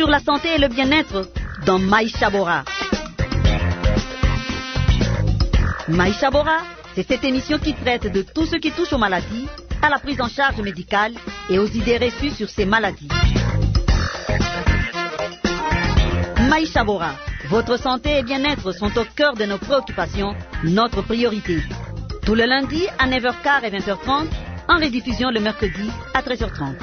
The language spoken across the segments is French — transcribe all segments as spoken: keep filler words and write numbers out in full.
la santé et le bien-être dans Maïcha Bora. Maïcha Bora, c'est cette émission qui traite de tout ce qui touche aux maladies, à la prise en charge médicale et aux idées reçues sur ces maladies. Maïcha Bora, votre santé et bien-être sont au cœur de nos préoccupations, notre priorité. Tout le lundi à neuf heures quinze et vingt heures trente, en rediffusion le mercredi à treize heures trente.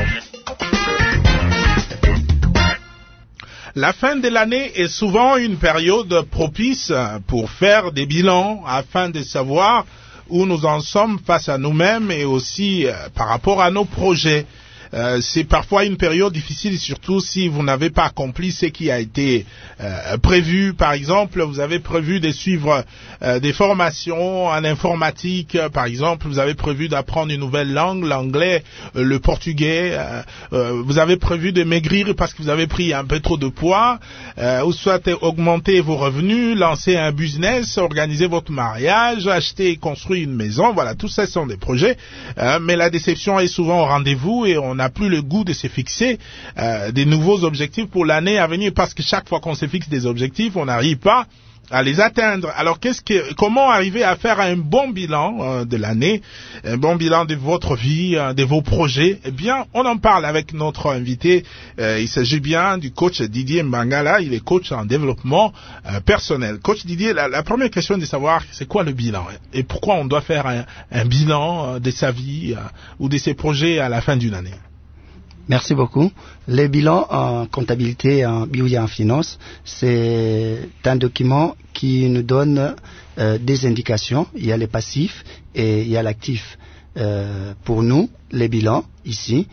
La fin de l'année est souvent une période propice pour faire des bilans afin de savoir où nous en sommes face à nous-mêmes et aussi euh, par rapport à nos projets. Euh, c'est parfois une période difficile, surtout si vous n'avez pas accompli ce qui a été euh, prévu. Par exemple, vous avez prévu de suivre euh, des formations en informatique. Par exemple, vous avez prévu d'apprendre une nouvelle langue, l'anglais, euh, le portugais. Euh, euh, vous avez prévu de maigrir parce que vous avez pris un peu trop de poids, euh, ou soit augmenter vos revenus, lancer un business, organiser votre mariage, acheter et construire une maison. Voilà, tout ça sont des projets. Euh, mais la déception est souvent au rendez-vous et on n'a plus le goût de se fixer euh, des nouveaux objectifs pour l'année à venir, parce que chaque fois qu'on se fixe des objectifs, on n'arrive pas à les atteindre. Alors, qu'est-ce que, comment arriver à faire un bon bilan euh, de l'année, un bon bilan de votre vie, euh, de vos projets? Eh bien, on en parle avec notre invité. Euh, il s'agit bien du coach Didier Mbangala. Il est coach en développement euh, personnel. Coach Didier, la, la première question est de savoir c'est quoi le bilan et pourquoi on doit faire un, un bilan euh, de sa vie euh, ou de ses projets à la fin d'une année. Merci beaucoup. Le bilan en comptabilité, en bio et en finance, c'est un document qui nous donne euh, des indications. Il y a les passifs et il y a l'actif. Euh, pour nous, les bilans, ici,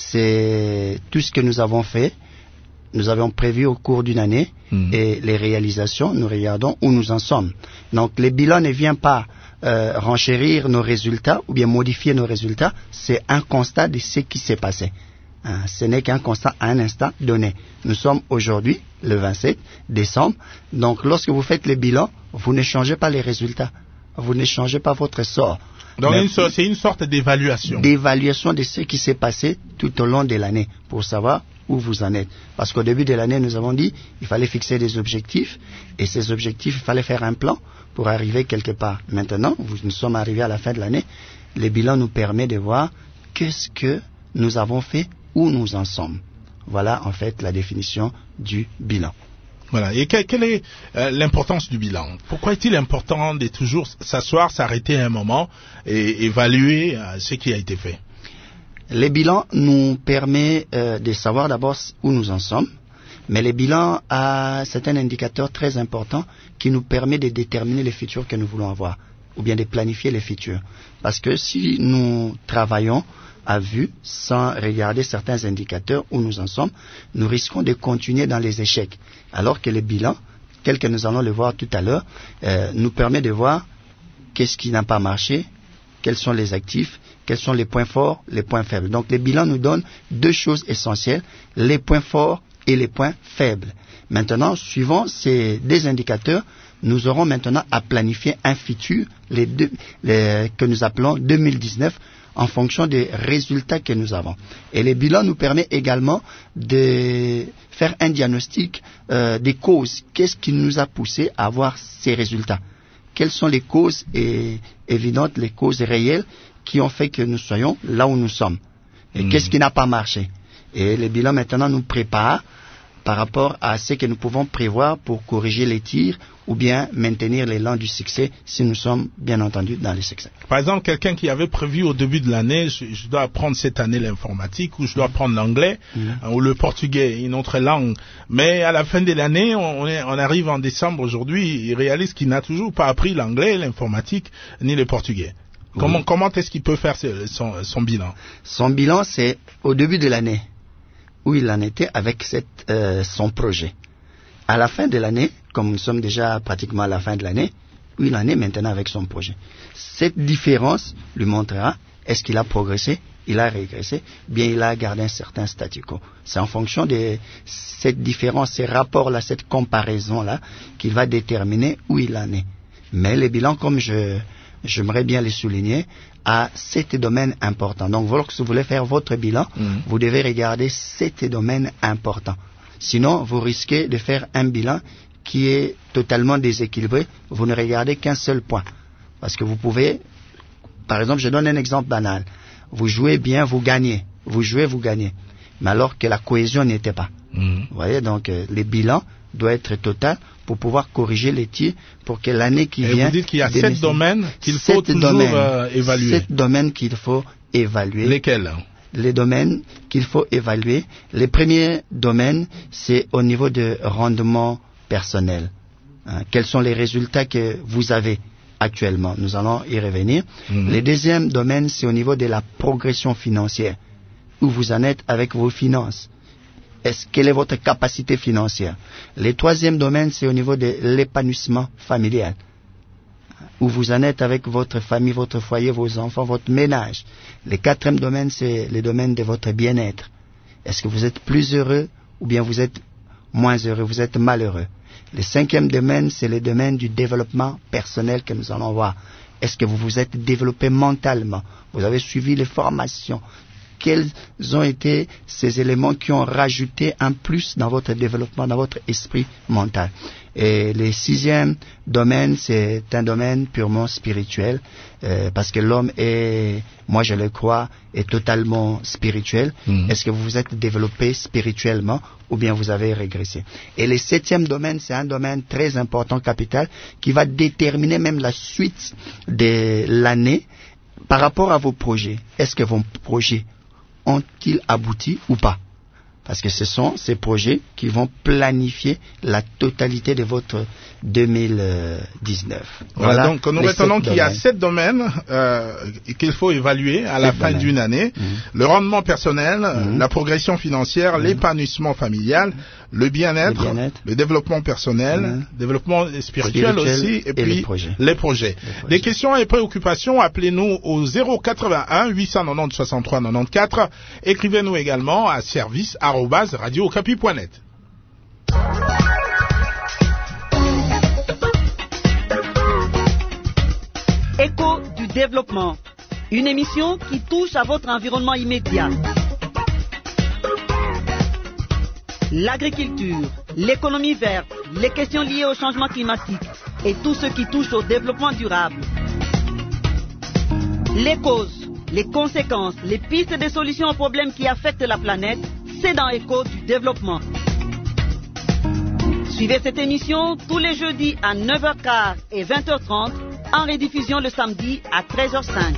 c'est tout ce que nous avons fait, nous avons prévu au cours d'une année, mmh. et les réalisations, nous regardons où nous en sommes. Donc, le bilan ne vient pas euh, renchérir nos résultats ou bien modifier nos résultats, c'est un constat de ce qui s'est passé. Hein, ce n'est qu'un constat à un instant donné. Nous sommes aujourd'hui, le vingt-sept décembre, donc lorsque vous faites le bilan, vous ne changez pas les résultats, vous ne changez pas votre sort. Donc une so- c'est une sorte d'évaluation. D'évaluation de ce qui s'est passé tout au long de l'année, pour savoir où vous en êtes. Parce qu'au début de l'année, nous avons dit il fallait fixer des objectifs, et ces objectifs, il fallait faire un plan pour arriver quelque part. Maintenant, nous sommes arrivés à la fin de l'année, le bilan nous permet de voir qu'est-ce que nous avons fait, où nous en sommes. Voilà en fait la définition du bilan. Voilà. Et que, quelle est euh, l'importance du bilan? Pourquoi est-il important de toujours s'asseoir, s'arrêter un moment et évaluer euh, ce qui a été fait? Le bilan nous permet euh, de savoir d'abord où nous en sommes, mais le bilan a c'est un indicateur très important qui nous permet de déterminer le futur que nous voulons avoir, ou bien de planifier le futur. Parce que si nous travaillons à vue, sans regarder certains indicateurs où nous en sommes, nous risquons de continuer dans les échecs. Alors que le bilan, tel que nous allons le voir tout à l'heure, euh, nous permet de voir qu'est-ce qui n'a pas marché, quels sont les actifs, quels sont les points forts, les points faibles. Donc le bilan nous donne deux choses essentielles, les points forts et les points faibles. Maintenant, suivant ces deux indicateurs, nous aurons maintenant à planifier un futur, les deux, les, que nous appelons deux mille dix-neuf, en fonction des résultats que nous avons. Et le bilan nous permet également de faire un diagnostic euh, des causes. Qu'est-ce qui nous a poussé à avoir ces résultats? Quelles sont les causes et, évidentes, les causes réelles qui ont fait que nous soyons là où nous sommes? Et mmh. qu'est-ce qui n'a pas marché? Et le bilan maintenant nous prépare par rapport à ce que nous pouvons prévoir pour corriger les tirs ou bien maintenir l'élan du succès si nous sommes bien entendu dans le succès. Par exemple, quelqu'un qui avait prévu au début de l'année, je, je dois apprendre cette année l'informatique ou je dois apprendre l'anglais mmh. ou le portugais, une autre langue. Mais à la fin de l'année, on, est, on arrive en décembre aujourd'hui, il réalise qu'il n'a toujours pas appris l'anglais, l'informatique ni le portugais. Oui. Comment, comment est-ce qu'il peut faire son, son bilan? Son bilan, c'est au début de l'année, où il en était avec cette, euh, son projet. À la fin de l'année, comme nous sommes déjà pratiquement à la fin de l'année, où il en est maintenant avec son projet. Cette différence lui montrera est-ce qu'il a progressé, il a régressé, bien il a gardé un certain statu quo. C'est en fonction de cette différence, ces rapports-là, cette comparaison-là, qu'il va déterminer où il en est. Mais le bilan, comme je, j'aimerais bien le souligner, à sept domaines importants. Donc, lorsque vous voulez faire votre bilan, mmh. vous devez regarder sept domaines importants. Sinon, vous risquez de faire un bilan qui est totalement déséquilibré. Vous ne regardez qu'un seul point. Parce que vous pouvez, par exemple, je donne un exemple banal. Vous jouez bien, vous gagnez. Vous jouez, vous gagnez. Mais alors que la cohésion n'y était pas. Mmh. Vous voyez, donc euh, les bilans doivent être total pour pouvoir corriger les tirs pour que l'année qui Et vient... vous dites qu'il y a sept domaines qu'il faut toujours domaines, euh, évaluer. Sept domaines qu'il faut évaluer. Lesquels? Les domaines qu'il faut évaluer. Les premiers domaines, c'est au niveau de rendement personnel. Hein, quels sont les résultats que vous avez actuellement? Nous allons y revenir. Mmh. Le deuxième domaine, c'est au niveau de la progression financière. Où vous en êtes avec vos finances. Est-ce, quelle est votre capacité financière? Le troisième domaine, c'est au niveau de l'épanouissement familial. Où vous en êtes avec votre famille, votre foyer, vos enfants, votre ménage. Le quatrième domaine, c'est le domaine de votre bien-être. Est-ce que vous êtes plus heureux ou bien vous êtes moins heureux, vous êtes malheureux? Le cinquième domaine, c'est le domaine du développement personnel que nous allons voir. Est-ce que vous vous êtes développé mentalement? Vous avez suivi les formations? Quels ont été ces éléments qui ont rajouté un plus dans votre développement, dans votre esprit mental? Et le sixième domaine, c'est un domaine purement spirituel, euh, parce que l'homme est, moi je le crois, est totalement spirituel. Mmh. Est-ce que vous vous êtes développé spirituellement ou bien vous avez régressé? Et le septième domaine, c'est un domaine très important, capital, qui va déterminer même la suite de l'année par rapport à vos projets. Est-ce que vos projets ont-ils abouti ou pas? Parce que ce sont ces projets qui vont planifier la totalité de votre deux mille dix-neuf. Voilà, voilà donc nous retenons qu'il y a sept domaines euh, qu'il faut évaluer à la fin domaines. d'une année. Mmh. Le rendement personnel, mmh. la progression financière, mmh. l'épanouissement familial, le bien-être, le, bien-être. le développement personnel, mmh. le développement spirituel, spirituel aussi, et, et puis les projets. Les projets. Les projets. Des questions et préoccupations, appelez-nous au zéro quatre-vingt-un huit cent quatre-vingt-dix soixante-trois quatre-vingt-quatorze. Écrivez-nous également à service arobase radio okapi point net. Écho du développement, une émission qui touche à votre environnement immédiat. L'agriculture, l'économie verte, les questions liées au changement climatique et tout ce qui touche au développement durable. Les causes, les conséquences, les pistes de solutions aux problèmes qui affectent la planète, c'est dans Écho du développement. Suivez cette émission tous les jeudis à neuf heures quinze et vingt heures trente, en rediffusion le samedi à treize heures cinq.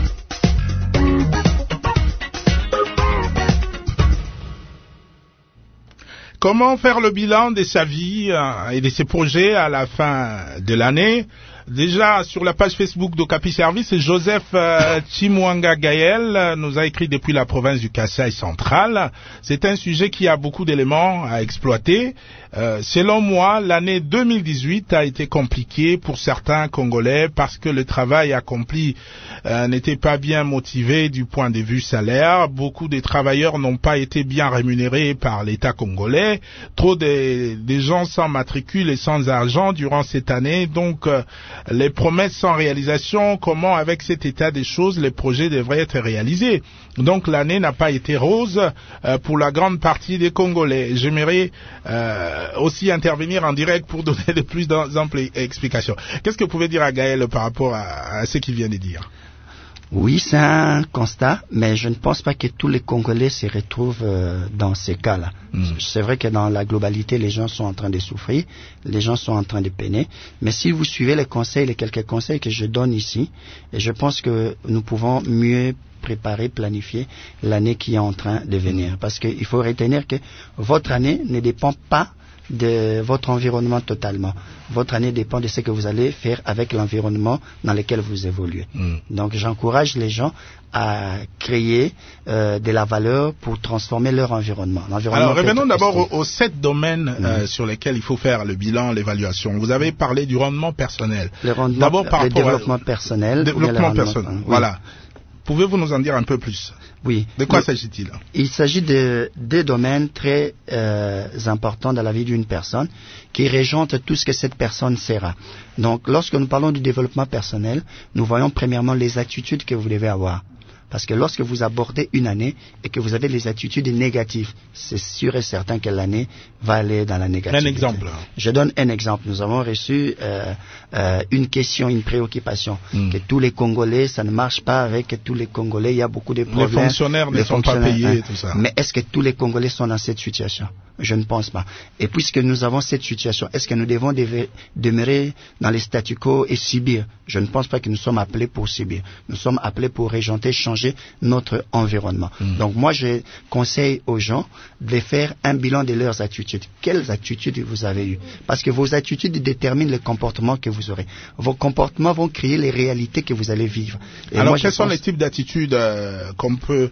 Comment faire le bilan de sa vie euh, et de ses projets à la fin de l'année? Déjà, sur la page Facebook d'Okapi Service, Joseph euh, Chimwanga Gaël euh, nous a écrit depuis la province du Kasaï central. C'est un sujet qui a beaucoup d'éléments à exploiter. Euh, selon moi, l'année deux mille dix-huit a été compliquée pour certains Congolais parce que le travail accompli euh, n'était pas bien motivé du point de vue salaire. Beaucoup des travailleurs n'ont pas été bien rémunérés par l'État congolais. Trop de, de gens sans matricule et sans argent durant cette année. Donc, euh, les promesses sans réalisation, comment avec cet état des choses les projets devraient être réalisés. Donc l'année n'a pas été rose euh, pour la grande partie des Congolais. J'aimerais euh, aussi intervenir en direct pour donner de plus d'amples explications. Qu'est-ce que vous pouvez dire à Gaël par rapport à, à ce qu'il vient de dire? Oui, c'est un constat, mais je ne pense pas que tous les Congolais se retrouvent euh, dans ces cas-là. Mmh. C'est vrai que dans la globalité, les gens sont en train de souffrir, les gens sont en train de peiner, mais si vous suivez les conseils, les quelques conseils que je donne ici, et je pense que nous pouvons mieux préparer, planifier l'année qui est en train de venir. Parce qu'il faut retenir que votre année ne dépend pas de votre environnement totalement. Votre année dépend de ce que vous allez faire avec l'environnement dans lequel vous évoluez. Mm. Donc j'encourage les gens à créer euh, de la valeur pour transformer leur environnement. Alors revenons d'abord aux, aux sept domaines mm. euh, sur lesquels il faut faire le bilan, l'évaluation. Vous avez parlé du rendement personnel. Le rendement, d'abord par le développement à, personnel. Développement personnel, oui. Voilà. Pouvez-vous nous en dire un peu plus? Oui. De quoi s'agit-il? Il s'agit de deux domaines très euh, importants dans la vie d'une personne qui régentent tout ce que cette personne sera. Donc, lorsque nous parlons du développement personnel, nous voyons premièrement les attitudes que vous devez avoir. Parce que lorsque vous abordez une année et que vous avez les attitudes négatives, c'est sûr et certain que l'année va aller dans la négativité. Un exemple. Je donne un exemple. Nous avons reçu euh, euh, une question, une préoccupation, mm. que tous les Congolais, ça ne marche pas avec que tous les Congolais, il y a beaucoup de problèmes. Les fonctionnaires ne sont pas payés, hein. Tout ça. Mais est-ce que tous les Congolais sont dans cette situation? Je ne pense pas. Et puisque nous avons cette situation, est-ce que nous devons de- demeurer dans les statu quo et subir? Je ne pense pas que nous sommes appelés pour subir. Nous sommes appelés pour régenter, changer notre environnement. Mm. Donc moi, je conseille aux gens de faire un bilan de leurs attitudes. Quelles attitudes vous avez eues? Parce que vos attitudes déterminent le comportement que vous aurez. Vos comportements vont créer les réalités que vous allez vivre. Et alors, moi, quels sont pense... les types d'attitudes euh, qu'on peut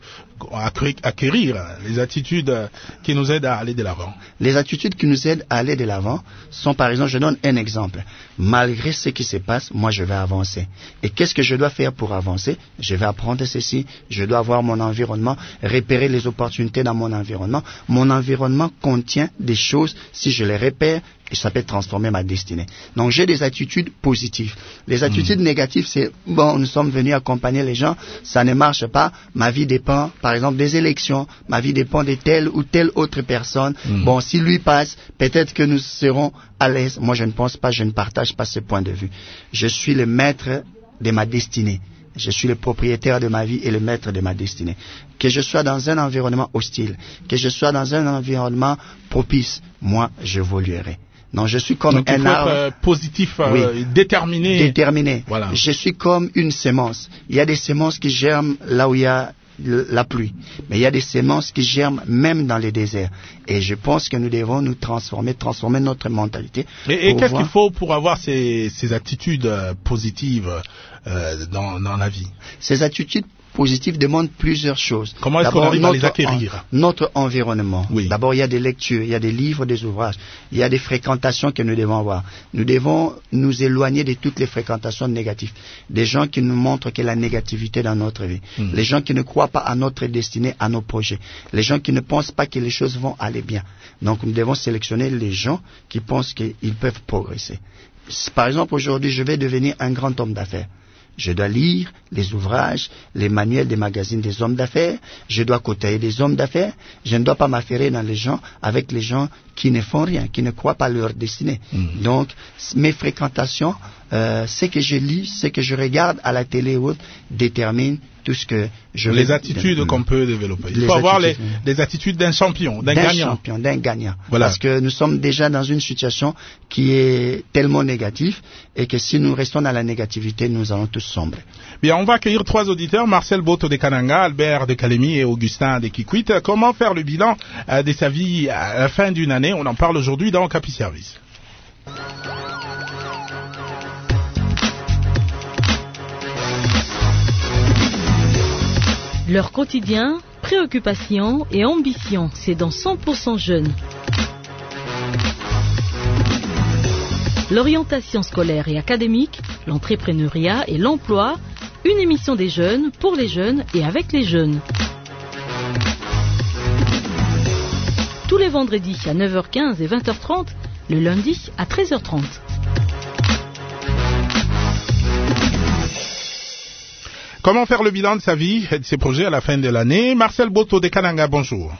acquérir, les attitudes euh, qui nous aident à aller de l'avant? Les attitudes qui nous aident à aller de l'avant sont, par exemple, je donne un exemple. Malgré ce qui se passe, moi, je vais avancer. Et qu'est-ce que je dois faire pour avancer? Je vais apprendre ceci. Je dois voir mon environnement, repérer les opportunités dans mon environnement. Mon environnement contient des choses, si je les repère, et ça peut transformer ma destinée. Donc j'ai des attitudes positives. Les attitudes mmh. négatives, c'est bon, nous sommes venus accompagner les gens, ça ne marche pas, ma vie dépend, par exemple, des élections, ma vie dépend de telle ou telle autre personne. Mmh. Bon, si lui passe, peut-être que nous serons à l'aise. Moi, je ne pense pas, je ne partage pas ce point de vue. Je suis le maître de ma destinée. Je suis le propriétaire de ma vie et le maître de ma destinée. Que je sois dans un environnement hostile, que je sois dans un environnement propice, moi, j'évoluerai. Non, je suis comme Donc, un arbre euh, positif, euh, oui. déterminé. Déterminé. Voilà. Je suis comme une semence. Il y a des semences qui germent là où il y a la pluie, mais il y a des semences qui germent même dans les déserts. Et je pense que nous devons nous transformer, transformer notre mentalité. Et, et qu'est-ce voir... qu'il faut pour avoir ces, ces attitudes euh, positives euh, dans, dans la vie? Ces attitudes positives demandent plusieurs choses. Comment est-ce qu'on arrive à les acquérir? En, notre environnement. Oui. D'abord, il y a des lectures, il y a des livres, des ouvrages, il y a des fréquentations que nous devons avoir. Nous devons nous éloigner de toutes les fréquentations négatives. Des gens qui nous montrent que la négativité dans notre vie. Mm. Les gens qui ne croient pas à notre destinée, à nos projets. Les gens qui ne pensent pas que les choses vont aller bien. Donc, nous devons sélectionner les gens qui pensent qu'ils peuvent progresser. Par exemple, aujourd'hui, je vais devenir un grand homme d'affaires. Je dois lire les ouvrages, les manuels des magazines des hommes d'affaires. Je dois côtoyer des hommes d'affaires. Je ne dois pas m'affairer dans les gens avec les gens qui ne font rien, qui ne croient pas à leur destinée. Mmh. Donc, mes fréquentations, euh, ce que je lis, ce que je regarde à la télé ou autre, déterminent tout ce que je Les vais attitudes de, qu'on peut développer. Il faut avoir les, les attitudes d'un champion, d'un, d'un gagnant. D'un champion, d'un gagnant. Voilà. Parce que nous sommes déjà dans une situation qui est tellement négative et que si nous restons dans la négativité, nous allons tous sombrer. Bien, on va accueillir trois auditeurs, Marcel Boto de Kananga, Albert de Kalemi et Augustin de Kikwit. Comment faire le bilan euh, de sa vie à la fin d'une année? On en parle aujourd'hui dans Capi Service. Leur quotidien, préoccupations et ambitions, c'est dans cent pour cent jeunes. L'orientation scolaire et académique, l'entrepreneuriat et l'emploi, une émission des jeunes, pour les jeunes et avec les jeunes. Tous les vendredis à neuf heures quinze et vingt heures trente, le lundi à treize heures trente. Comment faire le bilan de sa vie et de ses projets à la fin de l'année? Marcel Boto de Kananga, bonjour.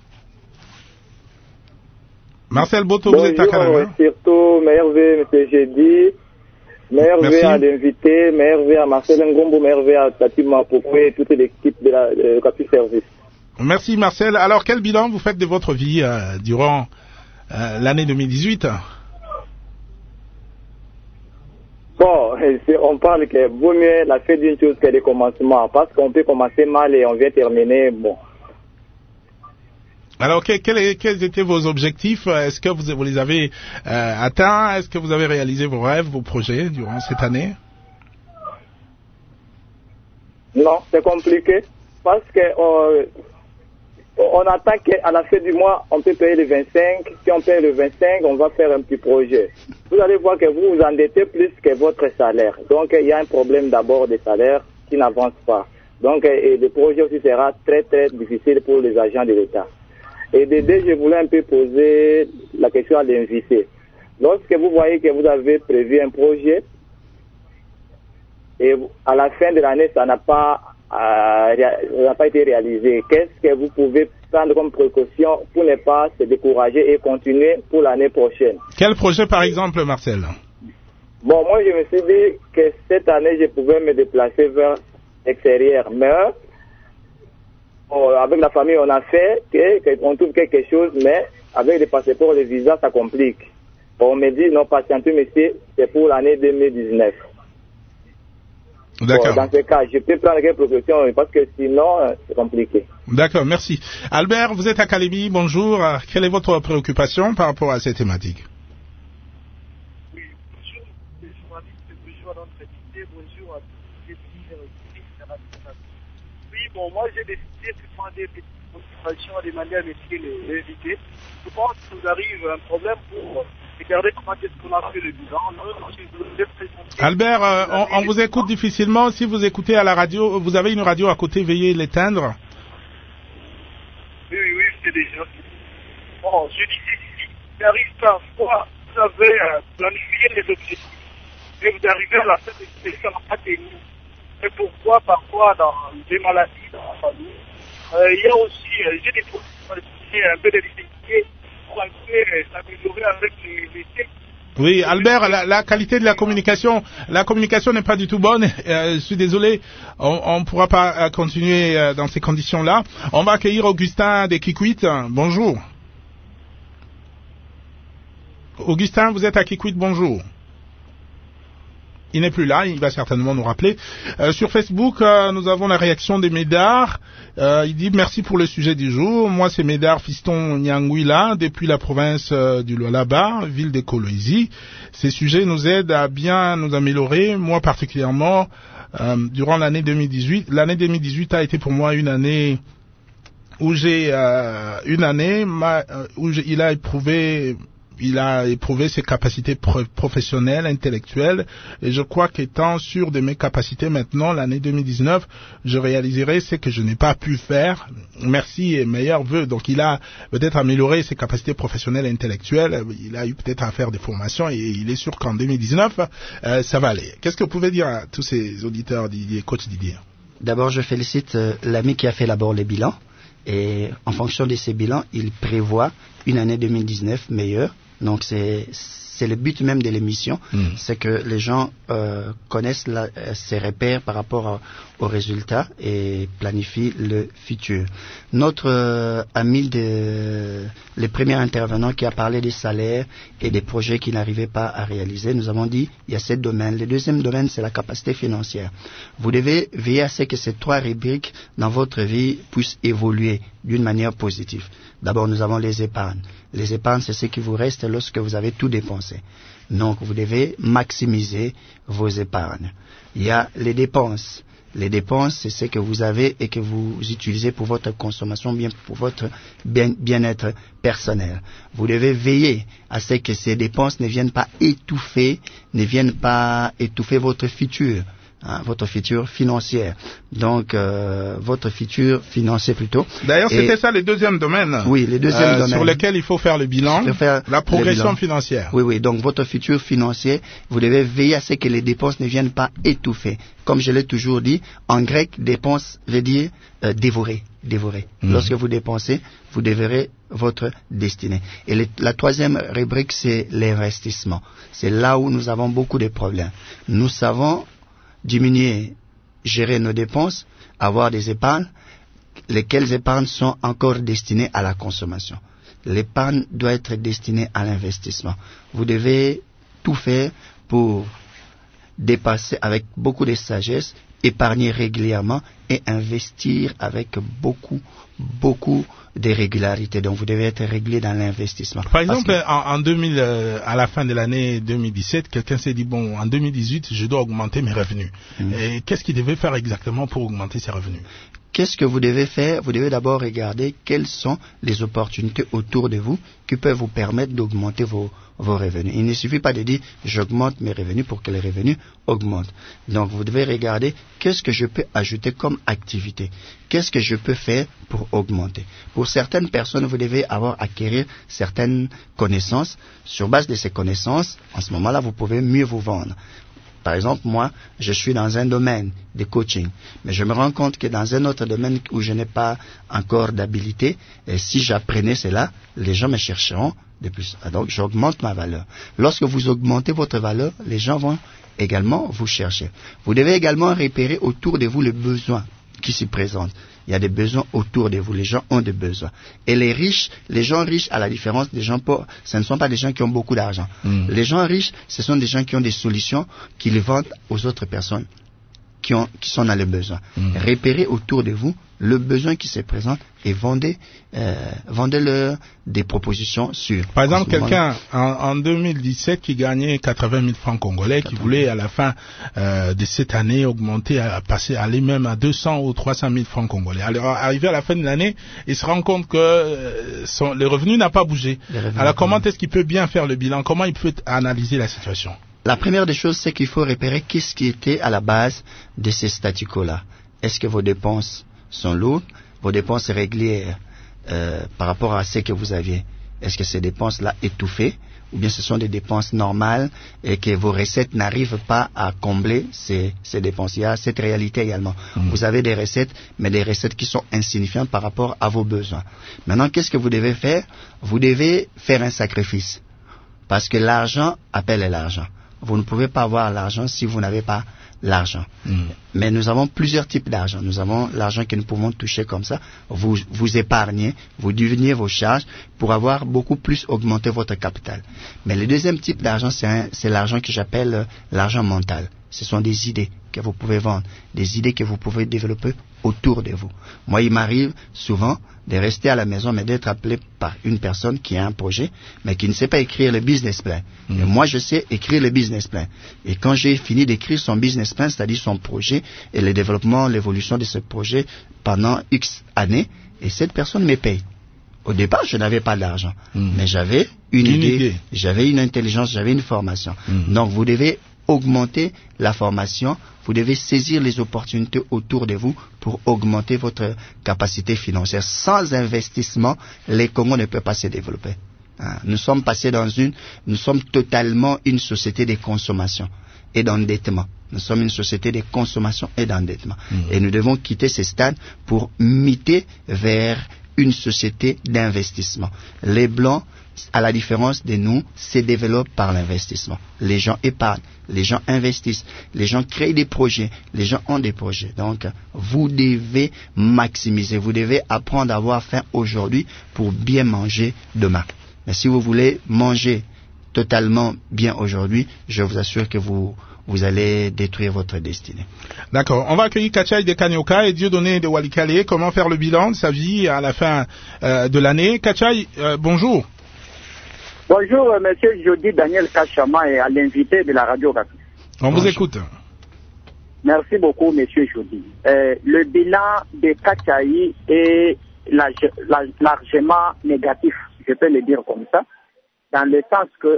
Marcel Boto, bonjour, vous êtes à Kananga. Surtout, meilleur vœu, M. Gédi. Meilleur vœu à l'invité, meilleur vœu à Marcel Ngombo, meilleur vœu à Tati Mapoko et toute l'équipe de la de Capi Service. Merci Marcel. Alors, quel bilan vous faites de votre vie euh, durant euh, l'année deux mille dix-huit? Bon, on parle que vaut mieux la fin d'une chose que le commencement, parce qu'on peut commencer mal et on vient terminer bon. Alors, quels, quels étaient vos objectifs? Est-ce que vous, vous les avez euh, atteints? Est-ce que vous avez réalisé vos rêves, vos projets durant cette année? Non, c'est compliqué, parce que euh, on attend qu'à la fin du mois, on peut payer le vingt-cinq. Si on paye le vingt-cinq, on va faire un petit projet. Vous allez voir que vous vous endettez plus que votre salaire. Donc, il y a un problème d'abord de salaire qui n'avance pas. Donc, et le projet aussi sera très, très difficile pour les agents de l'État. Et de deux, je voulais un peu poser la question à l'invité. Lorsque vous voyez que vous avez prévu un projet, et à la fin de l'année, ça n'a pas a, n'a pas été réalisé. Qu'est-ce que vous pouvez prendre comme précaution pour ne pas se décourager et continuer pour l'année prochaine? Quel projet, par exemple, Marcel? Bon, moi, je me suis dit que cette année, je pouvais me déplacer vers l'extérieur. Mais bon, avec la famille, on a fait qu'on trouve quelque chose, mais avec les passeports, les visas, ça complique. Bon, on me dit, non, patientez, monsieur, c'est pour l'année deux mille dix-neuf. D'accord. Bon, dans ce cas, je peux prendre quelques précautions parce que sinon, c'est compliqué. D'accord, merci. Albert, vous êtes à Calémie, bonjour. Quelle est votre préoccupation par rapport à cette thématique? Oui, bonjour, les journalistes, bonjour à notre invité, bonjour à tous les auditeurs. Oui, bon, moi j'ai décidé de prendre des petites préoccupations de manière à métier les invités. Je pense que nous arrive un problème pour regarder comment est-ce qu'on a fait le bilan. Albert, euh, on, on vous écoute difficilement. Si vous écoutez à la radio, vous avez une radio à côté, veuillez l'éteindre. Oui, oui, oui, c'est déjà. Bon, je disais, si il arrive parfois, vous avez euh, planifié les objectifs, et vous arrivez à la fin de l'expérience, ça n'a pas tenu. Et pourquoi, parfois, dans des maladies, dans la famille, euh, il y a aussi, euh, j'ai des possibilités, un peu de difficultés pour un peu euh, s'améliorer avec les métiers. Oui, Albert, la, la qualité de la communication, la communication n'est pas du tout bonne. Euh, je suis désolé, on ne pourra pas euh, continuer euh, dans ces conditions-là. On va accueillir Augustin de Kikwit. Bonjour. Augustin, vous êtes à Kikwit, bonjour. Il n'est plus là, il va certainement nous rappeler. Euh, sur Facebook, euh, nous avons la réaction de Médard. Euh, il dit merci pour le sujet du jour. Moi, c'est Médard Fiston Nyangwila, depuis la province euh, du Lualaba, ville de Kolwezi. Ces sujets nous aident à bien nous améliorer. Moi, particulièrement, euh, durant l'année deux mille dix-huit. L'année deux mille dix-huit a été pour moi une année où j'ai euh, une année ma, euh, où j'ai, il a éprouvé. Il a éprouvé ses capacités pro- professionnelles, intellectuelles, et je crois qu'étant sûr de mes capacités maintenant, l'année deux mille dix-neuf, je réaliserai ce que je n'ai pas pu faire. Merci et meilleurs vœux. Donc il a peut-être amélioré ses capacités professionnelles et intellectuelles, il a eu peut-être à faire des formations, et il est sûr qu'en deux mille dix-neuf, euh, ça va aller. Qu'est-ce que vous pouvez dire à tous ces auditeurs, Didier, coach Didier? D'abord, je félicite euh, l'ami qui a fait d'abord les bilans, et en fonction de ces bilans, il prévoit une année deux mille dix-neuf meilleure. Donc c'est c'est le but même de l'émission, mmh. c'est que les gens euh, connaissent la, euh, ces repères par rapport à, aux résultats et planifient le futur. Notre euh, ami, de, le premier intervenant qui a parlé des salaires et des projets qu'il n'arrivait pas à réaliser, nous avons dit il y a sept domaines. Le deuxième domaine, c'est la capacité financière. Vous devez veiller à ce que ces trois rubriques dans votre vie puissent évoluer d'une manière positive. D'abord, nous avons les épargnes. Les épargnes, c'est ce qui vous reste lorsque vous avez tout dépensé. Donc, vous devez maximiser vos épargnes. Il y a les dépenses. Les dépenses, c'est ce que vous avez et que vous utilisez pour votre consommation, bien pour votre bien, bien-être personnel. Vous devez veiller à ce que ces dépenses ne viennent pas étouffer, ne viennent pas étouffer votre futur. Hein, votre futur financier. Donc, euh, votre futur financier plutôt. D'ailleurs, et c'était ça le deuxième domaine. Oui, le deuxième euh, domaine. Sur lequel il faut faire le bilan, faire la progression bilan. financière. Oui, oui. Donc, votre futur financier, vous devez veiller à ce que les dépenses ne viennent pas étouffer. Comme je l'ai toujours dit, en grec, dépense veut dire euh, dévorer. dévorer. Mmh. Lorsque vous dépensez, vous dévorez votre destinée. Et le, la troisième rubrique, c'est l'investissement. C'est là où nous avons beaucoup de problèmes. Nous savons diminuer, gérer nos dépenses, avoir des épargnes, lesquelles épargnes sont encore destinées à la consommation. L'épargne doit être destinée à l'investissement. Vous devez tout faire pour dépasser avec beaucoup de sagesse, épargner régulièrement et investir avec beaucoup, beaucoup de régularité. Donc, vous devez être régulier dans l'investissement. Par exemple, que... en, en deux mille, euh, à la fin de l'année deux mille dix-sept, quelqu'un s'est dit, bon, en deux mille dix-huit, je dois augmenter mes revenus. Mmh. Et qu'est-ce qu'il devait faire exactement pour augmenter ses revenus? Qu'est-ce que vous devez faire? Vous devez d'abord regarder quelles sont les opportunités autour de vous qui peuvent vous permettre d'augmenter vos, vos revenus. Il ne suffit pas de dire j'augmente mes revenus pour que les revenus augmentent. Donc vous devez regarder qu'est-ce que je peux ajouter comme activité. Qu'est-ce que je peux faire pour augmenter? Pour certaines personnes, vous devez avoir acquérir certaines connaissances. Sur base de ces connaissances, en ce moment-là, vous pouvez mieux vous vendre. Par exemple, moi, je suis dans un domaine de coaching, mais je me rends compte que dans un autre domaine où je n'ai pas encore d'habilité, et si j'apprenais cela, les gens me chercheront de plus. Donc, j'augmente ma valeur. Lorsque vous augmentez votre valeur, les gens vont également vous chercher. Vous devez également repérer autour de vous les besoins qui s'y présentent. Il y a des besoins autour de vous. Les gens ont des besoins. Et les riches, les gens riches, à la différence des gens pauvres, ce ne sont pas des gens qui ont beaucoup d'argent. Mm. Les gens riches, ce sont des gens qui ont des solutions qu'ils vendent aux autres personnes qui, ont, qui sont dans le besoin. Mm. Repérez autour de vous le besoin qui se présente et vendez, euh, vendez-leur des propositions sûres. Par exemple, quelqu'un en, en deux mille dix-sept qui gagnait quatre-vingt mille francs congolais, qui voulait à la fin euh, de cette année augmenter, à passer, aller même à deux cents ou trois cent mille francs congolais. Alors, arrivé à la fin de l'année, il se rend compte que euh, son, le revenu n'a pas bougé. Alors, comment est-ce qu'il peut bien faire le bilan? Comment il peut analyser la situation? La première des choses, c'est qu'il faut repérer qu'est-ce qui était à la base de ces statu quo-là. Est-ce que vos dépenses sont lourdes, vos dépenses régulières euh, par rapport à ce que vous aviez? Est-ce que ces dépenses-là étouffées, ou bien ce sont des dépenses normales et que vos recettes n'arrivent pas à combler ces, ces dépenses? Il y a cette réalité également. Mmh. Vous avez des recettes, mais des recettes qui sont insignifiantes par rapport à vos besoins. Maintenant, qu'est-ce que vous devez faire? Vous devez faire un sacrifice, parce que l'argent appelle l'argent. Vous ne pouvez pas avoir l'argent si vous n'avez pas l'argent. Mm. Mais nous avons plusieurs types d'argent. Nous avons l'argent que nous pouvons toucher comme ça. Vous, vous épargnez, vous diminuez vos charges pour avoir beaucoup plus augmenté votre capital. Mais le deuxième type d'argent, c'est, un, c'est l'argent que j'appelle euh, l'argent mental. Ce sont des idées que vous pouvez vendre, des idées que vous pouvez développer autour de vous. Moi, il m'arrive souvent de rester à la maison, mais d'être appelé par une personne qui a un projet, mais qui ne sait pas écrire le business plan. Mmh. Et moi, je sais écrire le business plan. Et quand j'ai fini d'écrire son business plan, c'est-à-dire son projet et le développement, l'évolution de ce projet pendant X années, et cette personne me paye. Au départ, je n'avais pas d'argent, mmh. mais j'avais une, une idée, idée, j'avais une intelligence, j'avais une formation. Mmh. Donc, vous devez augmenter la formation, vous devez saisir les opportunités autour de vous pour augmenter votre capacité financière. Sans investissement, les Congo ne peuvent pas se développer. Hein? Nous sommes passés dans une, nous sommes totalement une société de consommation et d'endettement. Nous sommes une société de consommation et d'endettement. Mmh. Et nous devons quitter ces stades pour muter vers une société d'investissement. Les Blancs, à la différence de nous, se développent par l'investissement. Les gens épargnent, les gens investissent, les gens créent des projets, les gens ont des projets. Donc, vous devez maximiser, vous devez apprendre à avoir faim aujourd'hui pour bien manger demain. Mais si vous voulez manger totalement bien aujourd'hui, je vous assure que vous vous allez détruire votre destinée. D'accord. On va accueillir Kachai de Kanyoka et Dieudonné de Walikale. Comment faire le bilan de sa vie à la fin euh, de l'année? Kachai, euh, bonjour. Bonjour, euh, monsieur Jody Daniel Kachama et à l'invité de la radio Rapide. On bonjour. Vous écoute. Merci beaucoup, monsieur Jody. Euh, le bilan de Kachai est large, large, largement négatif, je peux le dire comme ça, dans le sens que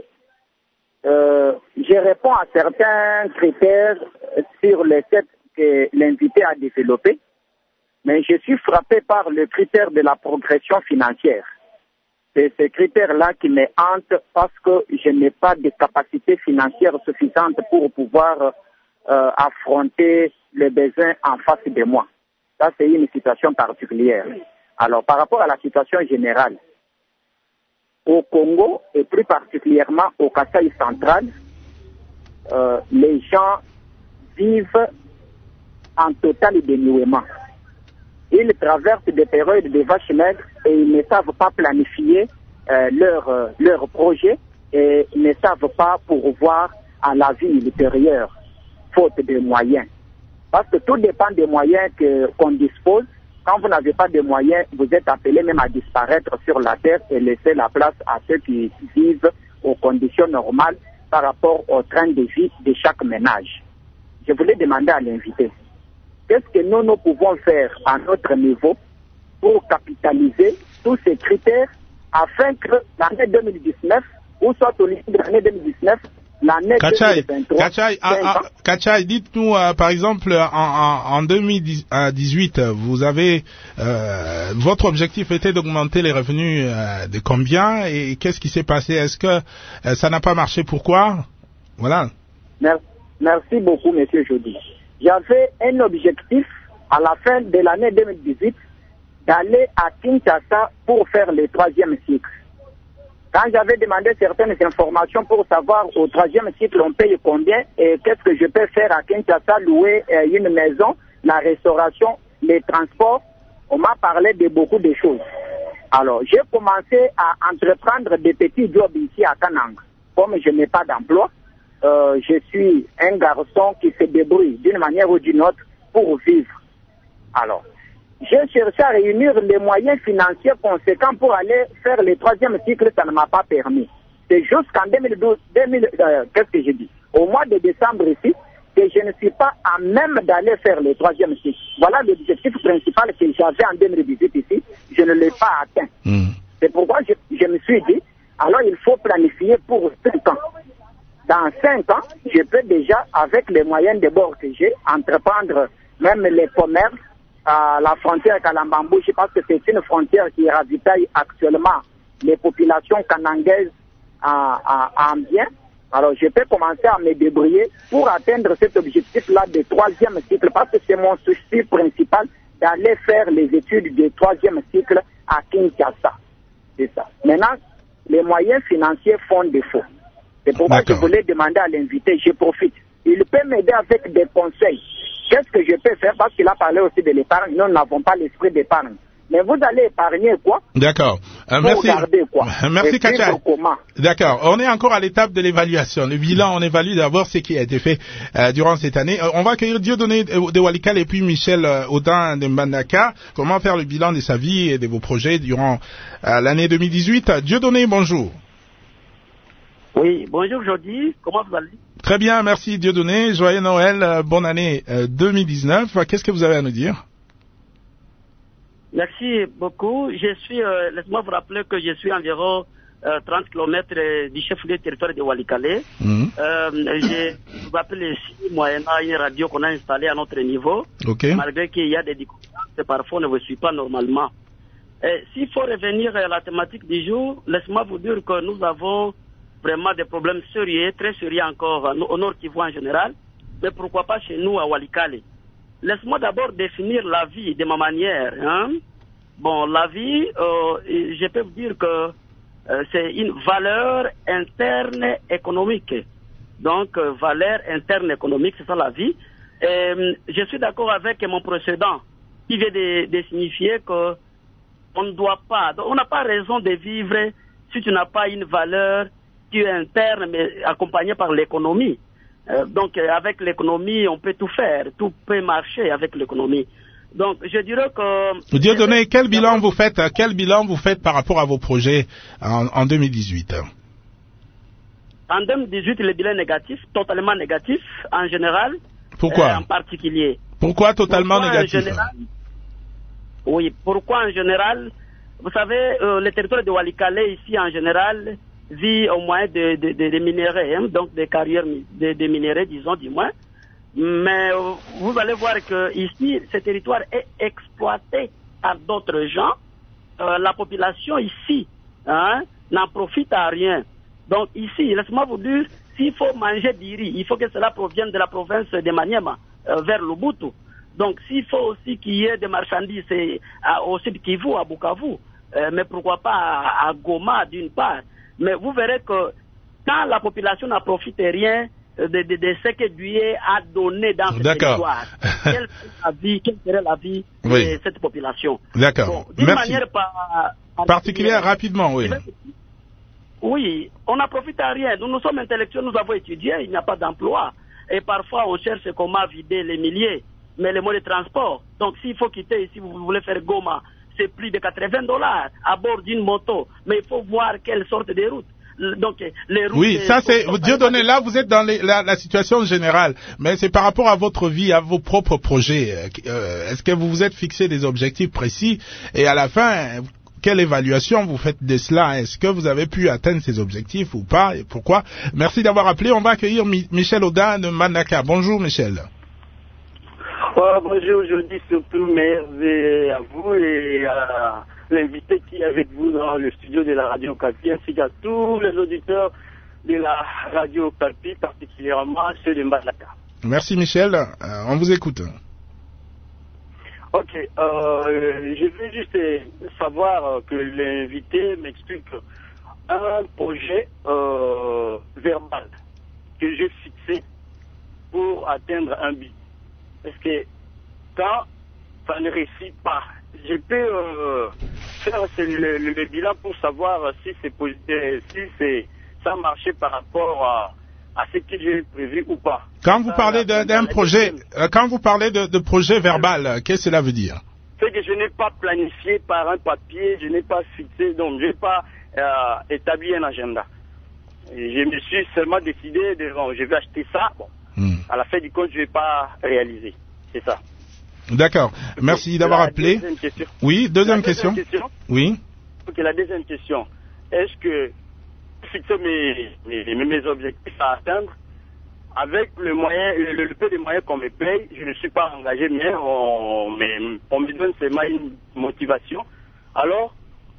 Euh, je réponds à certains critères sur les sept que l'invité a développés, mais je suis frappé par le critère de la progression financière. C'est ce critère-là qui me hante parce que je n'ai pas de capacité financière suffisante pour pouvoir euh, affronter les besoins en face de moi. Ça, c'est une situation particulière. Alors, par rapport à la situation générale, au Congo, et plus particulièrement au Kasaï central, euh, les gens vivent en total dénuement. Ils traversent des périodes de vaches maigres et ils ne savent pas planifier euh, leur, euh, leur projet et ne savent pas pourvoir à la vie ultérieure, faute de moyens. Parce que tout dépend des moyens que, qu'on dispose. Quand vous n'avez pas de moyens, vous êtes appelé même à disparaître sur la terre et laisser la place à ceux qui vivent aux conditions normales par rapport au train de vie de chaque ménage. Je voulais demander à l'invité, qu'est-ce que nous, nous pouvons faire à notre niveau pour capitaliser tous ces critères afin que l'année deux mille dix-neuf, ou soit au niveau de l'année deux mille dix-neuf, l'année Kachai, deux mille vingt-trois... Kachai, ah, ah, Kachai, dites-nous, euh, par exemple, en, en, en deux mille dix-huit, vous avez, euh, votre objectif était d'augmenter les revenus euh, de combien et qu'est-ce qui s'est passé? Est-ce que euh, ça n'a pas marché? Pourquoi? Voilà. Merci, Merci beaucoup, Monsieur Jody. J'avais un objectif à la fin de l'année deux mille dix-huit d'aller à Kinshasa pour faire le troisième cycle. Quand j'avais demandé certaines informations pour savoir au troisième cycle on paye combien et qu'est-ce que je peux faire à Kinshasa, louer euh, une maison, la restauration, les transports, on m'a parlé de beaucoup de choses. Alors, j'ai commencé à entreprendre des petits jobs ici à Kanang. Comme je n'ai pas d'emploi, euh, je suis un garçon qui se débrouille d'une manière ou d'une autre pour vivre. Alors, j'ai cherché à réunir les moyens financiers conséquents pour aller faire le troisième cycle, ça ne m'a pas permis. C'est jusqu'en deux mille douze, deux mille, euh, qu'est-ce que j'ai dit? Au mois de décembre ici, que je ne suis pas à même d'aller faire le troisième cycle. Voilà l'objectif principal que j'avais en deux mille dix-huit ici, je ne l'ai pas atteint. Mmh. C'est pourquoi je, je me suis dit, alors il faut planifier pour cinq ans. Dans cinq ans, je peux déjà, avec les moyens de bord que j'ai, entreprendre même les commerces, à la frontière Kalambambouchi, parce que c'est une frontière qui ravitaille actuellement les populations kanangaises en bien. Alors je peux commencer à me débrouiller pour atteindre cet objectif-là de troisième cycle, parce que c'est mon souci principal d'aller faire les études du troisième cycle à Kinshasa. C'est ça. Maintenant, les moyens financiers font défaut. C'est pourquoi je voulais demander à l'invité, je profite. Il peut m'aider avec des conseils. Qu'est-ce que je peux faire? Parce qu'il a parlé aussi de l'épargne. Nous n'avons pas l'esprit d'épargne. Mais vous allez épargner quoi? D'accord. Euh, merci. Quoi merci Kacha. D'accord. On est encore à l'étape de l'évaluation. Le bilan, on évalue d'abord ce qui a été fait euh, durant cette année. Euh, on va accueillir Dieudonné de Walikale et puis Michel euh, Audin de Mbandaka. Comment faire le bilan de sa vie et de vos projets durant euh, l'année deux mille dix-huit? Dieudonné, bonjour. Oui, bonjour Jody. Comment vous allez? Très bien, merci Dieudonné. Joyeux Noël, euh, bonne année euh, deux mille dix-neuf. Qu'est-ce que vous avez à nous dire? Merci beaucoup. Je suis, euh, laisse-moi vous rappeler que je suis environ euh, trente kilomètres du chef-lieu territoire de Walikale. Mmh. Euh, je vous rappelle ici, moyennant une radio qu'on a installée à notre niveau, okay. Malgré qu'il y a des différences, parfois on ne vous suit pas normalement. Et s'il faut revenir à la thématique du jour, laisse-moi vous dire que nous avons vraiment des problèmes sérieux, très sérieux encore, au Nord Kivu en général, mais pourquoi pas chez nous à Walikale. Laisse-moi d'abord définir la vie de ma manière. Hein. Bon, la vie, euh, je peux vous dire que euh, c'est une valeur interne économique. Donc, euh, valeur interne économique, c'est ça la vie. Et, je suis d'accord avec mon précédent qui vient de, de signifier que on ne doit pas, on n'a pas raison de vivre si tu n'as pas une valeur qui est interne mais accompagnée par l'économie. Euh, donc, euh, avec l'économie, on peut tout faire. Tout peut marcher avec l'économie. Donc, je dirais que... Dieudonné, quel bilan vous faites, quel bilan vous faites par rapport à vos projets en, en deux mille dix-huit? En deux mille dix-huit, le bilan est négatif, totalement négatif, en général. Pourquoi? Euh, en particulier. Pourquoi totalement pourquoi négatif? En général, oui, pourquoi en général? Vous savez, euh, le territoire de Walikale, ici, en général... vit au moins de, de, de, de minéraux, hein, donc des carrières de, de minéraux, disons, du moins. Mais euh, vous allez voir que ici, ce territoire est exploité par d'autres gens. Euh, la population ici hein, n'en profite à rien. Donc ici, laissez-moi vous dire, s'il faut manger du riz, il faut que cela provienne de la province de Maniema euh, vers Luboutu. Donc s'il faut aussi qu'il y ait des marchandises à, au sud Kivu, à Bukavu, euh, mais pourquoi pas à, à Goma d'une part. Mais vous verrez que quand la population n'en profite rien de, de, de ce que Dieu a donné dans ce territoire, quelle serait la vie, quelle serait la vie oui. de cette population? D'accord. Bon, d'une manière pas particulière, rapidement, oui. Oui, on n'en profite à rien. Nous, nous sommes intellectuels, nous avons étudié, il n'y a pas d'emploi. Et parfois, on cherche comment vider les milliers, mais les modes de transport. Donc, s'il faut quitter ici, vous voulez faire Goma, c'est plus de quatre-vingts dollars à bord d'une moto. Mais il faut voir quelle sorte de route. Donc, les routes... Oui, ça c'est... Dieudonné, là, vous êtes dans les, la, la situation générale. Mais c'est par rapport à votre vie, à vos propres projets. Euh, est-ce que vous vous êtes fixé des objectifs précis? Et à la fin, quelle évaluation vous faites de cela? Est-ce que vous avez pu atteindre ces objectifs ou pas? Et pourquoi? Merci d'avoir appelé. On va accueillir Mi- Michel Audin de Mbandaka. Bonjour, Michel. Oh, bonjour, je dis surtout merci à vous et à l'invité qui est avec vous dans le studio de la radio Kapi, ainsi qu'à tous les auditeurs de la radio Okapi, particulièrement ceux de Mbandaka. Merci Michel, euh, on vous écoute. Ok, euh, je veux juste savoir que l'invité m'explique un projet euh, verbal que j'ai fixé pour atteindre un but. Parce que quand ça ne réussit pas, je peux euh, faire le, le, le bilan pour savoir si c'est si c'est ça a marché par rapport à, à ce que j'ai prévu ou pas. Quand vous parlez d'un projet, euh, quand vous parlez de, de projet verbal, qu'est-ce que cela veut dire? C'est que je n'ai pas planifié par un papier, je n'ai pas fixé, donc je n'ai pas euh, établi un agenda. Et je me suis seulement décidé de, bon, je vais acheter ça, bon, hmm. à la fin du compte, je ne vais pas réaliser. C'est ça. D'accord. Merci d'avoir appelé. Deuxième question. Oui, deuxième, deuxième question. question. Oui. Ok, la deuxième question. Est-ce que fixer mes, mes, mes objectifs à atteindre, avec le moyen, le, le peu de moyens qu'on me paye, je ne suis pas engagé, mais on, mais on me donne seulement une motivation. Alors,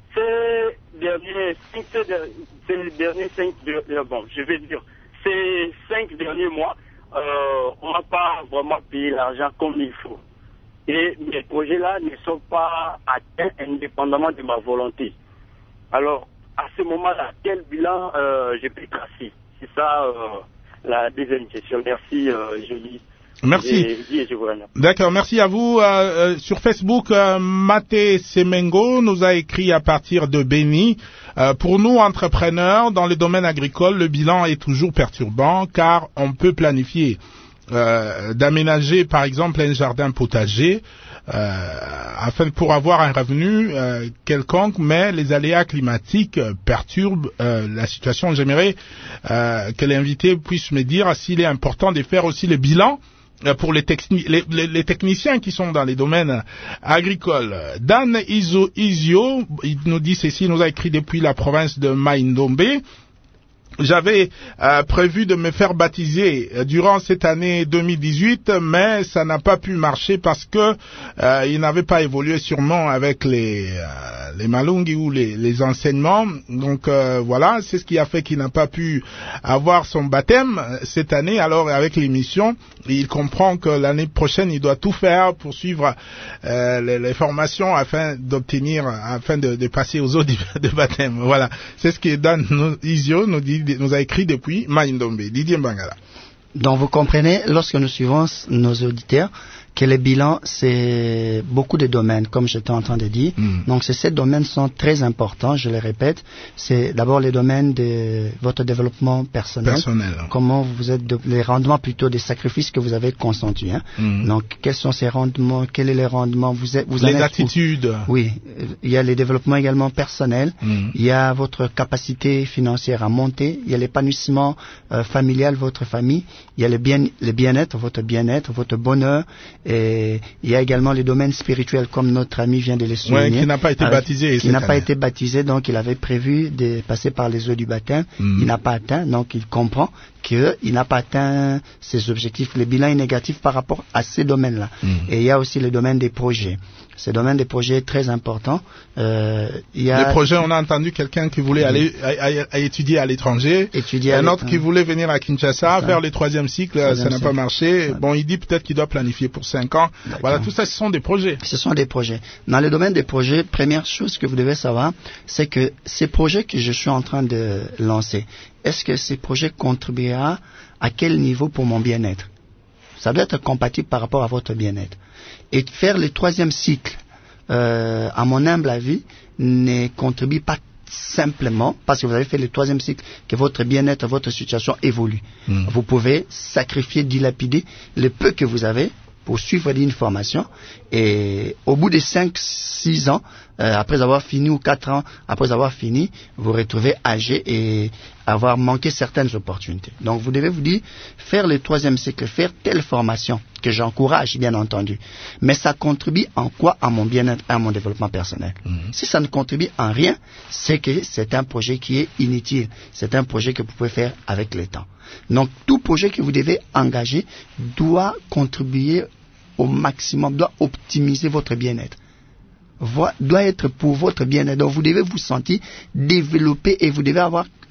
ces derniers cinq, ces derniers cinq, bon, je vais dire, ces cinq derniers mois, euh, on n'a pas vraiment payé l'argent comme il faut. Et mes projets-là ne sont pas atteints indépendamment de ma volonté. Alors, à ce moment-là, quel bilan euh, je peux tracer? C'est ça euh, la deuxième question. Merci, euh, Julie. Merci. D'accord, merci à vous. Euh, sur Facebook, euh, Maté Semengo nous a écrit à partir de Béni. Euh, pour nous, entrepreneurs, dans le domaine agricole, le bilan est toujours perturbant car on peut planifier euh, d'aménager, par exemple, un jardin potager euh, afin pour avoir un revenu euh, quelconque, mais les aléas climatiques euh, perturbent euh, la situation. J'aimerais euh, que l'invité puisse me dire s'il est important de faire aussi le bilan pour les, les, les, les techniciens qui sont dans les domaines agricoles. Dan Izo, Izio, il nous dit ceci, il nous a écrit depuis la province de Mai-Ndombe. J'avais euh, prévu de me faire baptiser durant cette année deux mille dix-huit, mais ça n'a pas pu marcher parce que euh, il n'avait pas évolué sûrement avec les euh, les malungi ou les, les enseignements. Donc euh, voilà, c'est ce qui a fait qu'il n'a pas pu avoir son baptême cette année. Alors avec l'émission, il comprend que l'année prochaine, il doit tout faire pour suivre euh, les, les formations afin d'obtenir, afin de, de passer aux eaux de baptême. Voilà, c'est ce que Dan Isio nous dit. Nous a écrit depuis Mai-Ndombe. Didier Mbangala. Donc vous comprenez, lorsque nous suivons nos auditeurs, que les bilans, c'est beaucoup de domaines, comme j'étais en train de dire. Mm. Donc ces sept domaines sont très importants, je les répète. C'est d'abord les domaines de votre développement personnel. Personnel. Comment vous êtes, de, les rendements plutôt des sacrifices que vous avez consentis. Hein. Mm. Donc quels sont ces rendements, quels sont les rendements vous êtes, vous Les attitudes. Où, oui, il y a les développements également personnels. Mm. Il y a votre capacité financière à monter. Il y a l'épanouissement euh, familial, votre famille. Il y a le bien, le bien-être, votre bien-être, votre bonheur. Et il y a également les domaines spirituels, comme notre ami vient de les souligner. Ouais, qui n'a pas été avec, baptisé. Qui n'a pas été baptisé, donc il avait prévu de passer par les eaux du baptême. Mm. Il n'a pas atteint, donc il comprend qu'il n'a pas atteint ses objectifs. Le bilan est négatif par rapport à ces domaines-là. Mm. Et il y a aussi le domaine des projets. Ce domaine des projets est très important. Euh, il y a les projets, on a entendu quelqu'un qui voulait aller à, à, à étudier à l'étranger, un autre qui voulait venir à Kinshasa, faire le troisième cycle, troisième ça n'a pas marché. Bon, il dit peut-être qu'il doit planifier pour cinq ans. Voilà, tout ça, ce sont des projets. Ce sont des projets. Dans le domaine des projets, première chose que vous devez savoir, c'est que ces projets que je suis en train de lancer, est-ce que ces projets contribueront à quel niveau pour mon bien-être? Ça doit être compatible par rapport à votre bien-être. Et faire le troisième cycle, euh, à mon humble avis, ne contribue pas simplement parce que vous avez fait le troisième cycle que votre bien-être, votre situation évolue. Mmh. Vous pouvez sacrifier, dilapider le peu que vous avez pour suivre une formation et au bout de cinq, six ans, euh, après avoir fini ou quatre ans, après avoir fini, vous retrouvez âgé et avoir manqué certaines opportunités. Donc vous devez vous dire, faire le troisième cycle, faire telle formation, que j'encourage bien entendu, mais ça contribue en quoi à mon bien-être, à mon développement personnel. Mmh. Si ça ne contribue en rien, c'est que c'est un projet qui est inutile, c'est un projet que vous pouvez faire avec le temps. Donc tout projet que vous devez engager doit contribuer au maximum, doit optimiser votre bien-être, doit être pour votre bien-être. Donc vous devez vous sentir développé et vous devez avoir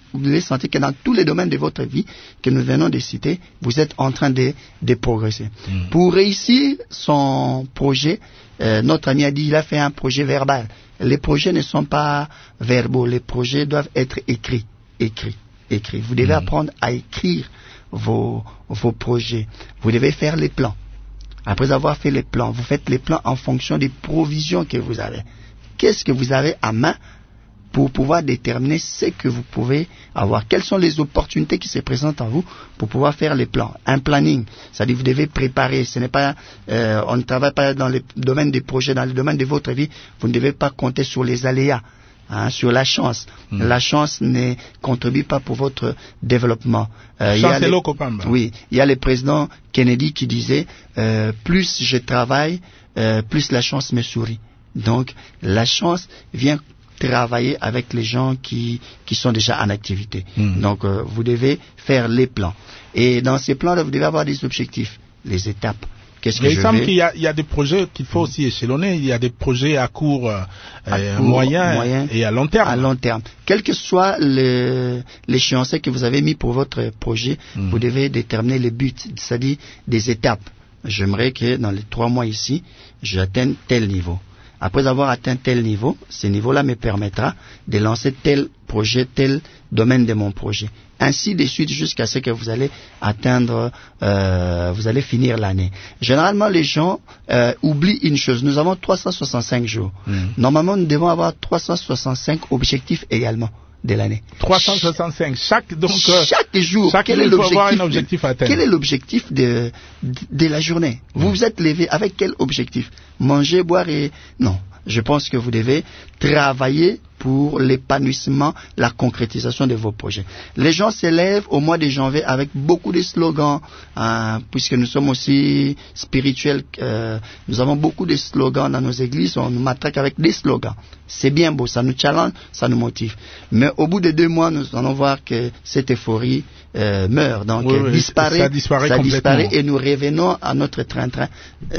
vous devez sentir que dans tous les domaines de votre vie que nous venons de citer, vous êtes en train de, de progresser. Mmh. Pour réussir son projet, euh, notre ami a dit, il a fait un projet verbal. Les projets ne sont pas verbaux, les projets doivent être écrits, écrits, écrits. Vous devez mmh. apprendre à écrire vos, vos projets. Vous devez faire les plans. Après avoir fait les plans, vous faites les plans en fonction des provisions que vous avez. Qu'est-ce que vous avez à main pour pouvoir déterminer ce que vous pouvez avoir? Quelles sont les opportunités qui se présentent à vous pour pouvoir faire les plans? Un planning, c'est-à-dire vous devez préparer. Ce n'est pas, euh, on ne travaille pas dans le domaine des projets, dans le domaine de votre vie. Vous ne devez pas compter sur les aléas, hein, sur la chance. Mmh. La chance ne contribue pas pour votre développement. Euh, il y a les, oui, il y a le président Kennedy qui disait euh, plus je travaille, euh, plus la chance me sourit. Donc la chance vient travailler avec les gens qui, qui sont déjà en activité. Mmh. Donc, euh, vous devez faire les plans. Et dans ces plans-là, vous devez avoir des objectifs, les étapes. Qu'est-ce que Mais je il semble vais... qu'il y a, il y a des projets qu'il faut aussi échelonner. Il y a des projets à court, euh, à court moyen, moyen et à long terme. À long terme. Quel que soit le, l'échéancier que vous avez mis pour votre projet, mmh. vous devez déterminer les buts, c'est-à-dire des étapes. J'aimerais que dans les trois mois ici, j'atteigne tel niveau. Après avoir atteint tel niveau, ce niveau-là me permettra de lancer tel projet, tel domaine de mon projet. Ainsi de suite jusqu'à ce que vous allez atteindre, euh, vous allez finir l'année. Généralement, les gens euh, oublient une chose. Nous avons trois cent soixante-cinq jours. Mmh. Normalement, nous devons avoir trois cent soixante-cinq objectifs également de l'année. trois cent soixante-cinq. Chaque, donc, chaque jour, chaque quel, est un objectif à atteindre. Quel est l'objectif de, de, de la journée? Mmh. Vous vous êtes levé avec quel objectif? Manger, boire et... Non. Je pense que vous devez travailler pour l'épanouissement, la concrétisation de vos projets. Les gens s'élèvent au mois de janvier avec beaucoup de slogans, hein, puisque nous sommes aussi spirituels. Euh, nous avons beaucoup de slogans dans nos églises, on nous matraque avec des slogans. C'est bien beau, ça nous challenge, ça nous motive. Mais au bout de deux mois, nous allons voir que cette euphorie euh, meurt, donc oui, oui, disparaît, ça disparaît, ça disparaît et nous revenons à notre train-train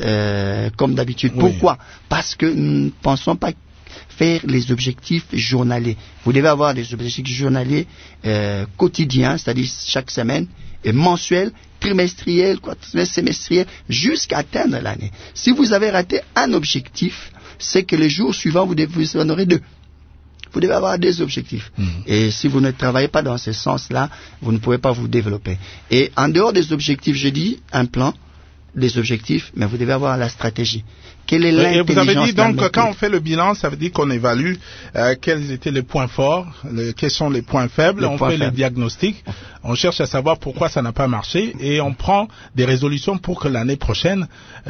euh, comme d'habitude. Oui. Pourquoi? Parce que nous ne pensons pas faire les objectifs journaliers. Vous devez avoir des objectifs journaliers euh, quotidiens, c'est-à-dire chaque semaine, et mensuels, trimestriels, semestriels, jusqu'à atteindre l'année. Si vous avez raté un objectif, c'est que les jours suivants, vous, devez, vous en aurez deux. Vous devez avoir des objectifs. Mmh. Et si vous ne travaillez pas dans ce sens-là, vous ne pouvez pas vous développer. Et en dehors des objectifs, je dis un plan, des objectifs, mais vous devez avoir la stratégie. Quelle est l'intelligence? Et vous avez dit donc que quand on fait le bilan, ça veut dire qu'on évalue euh, quels étaient les points forts, les, quels sont les points faibles, les on points fait faibles. Les diagnostics, on cherche à savoir pourquoi ça n'a pas marché et on prend des résolutions pour que l'année prochaine,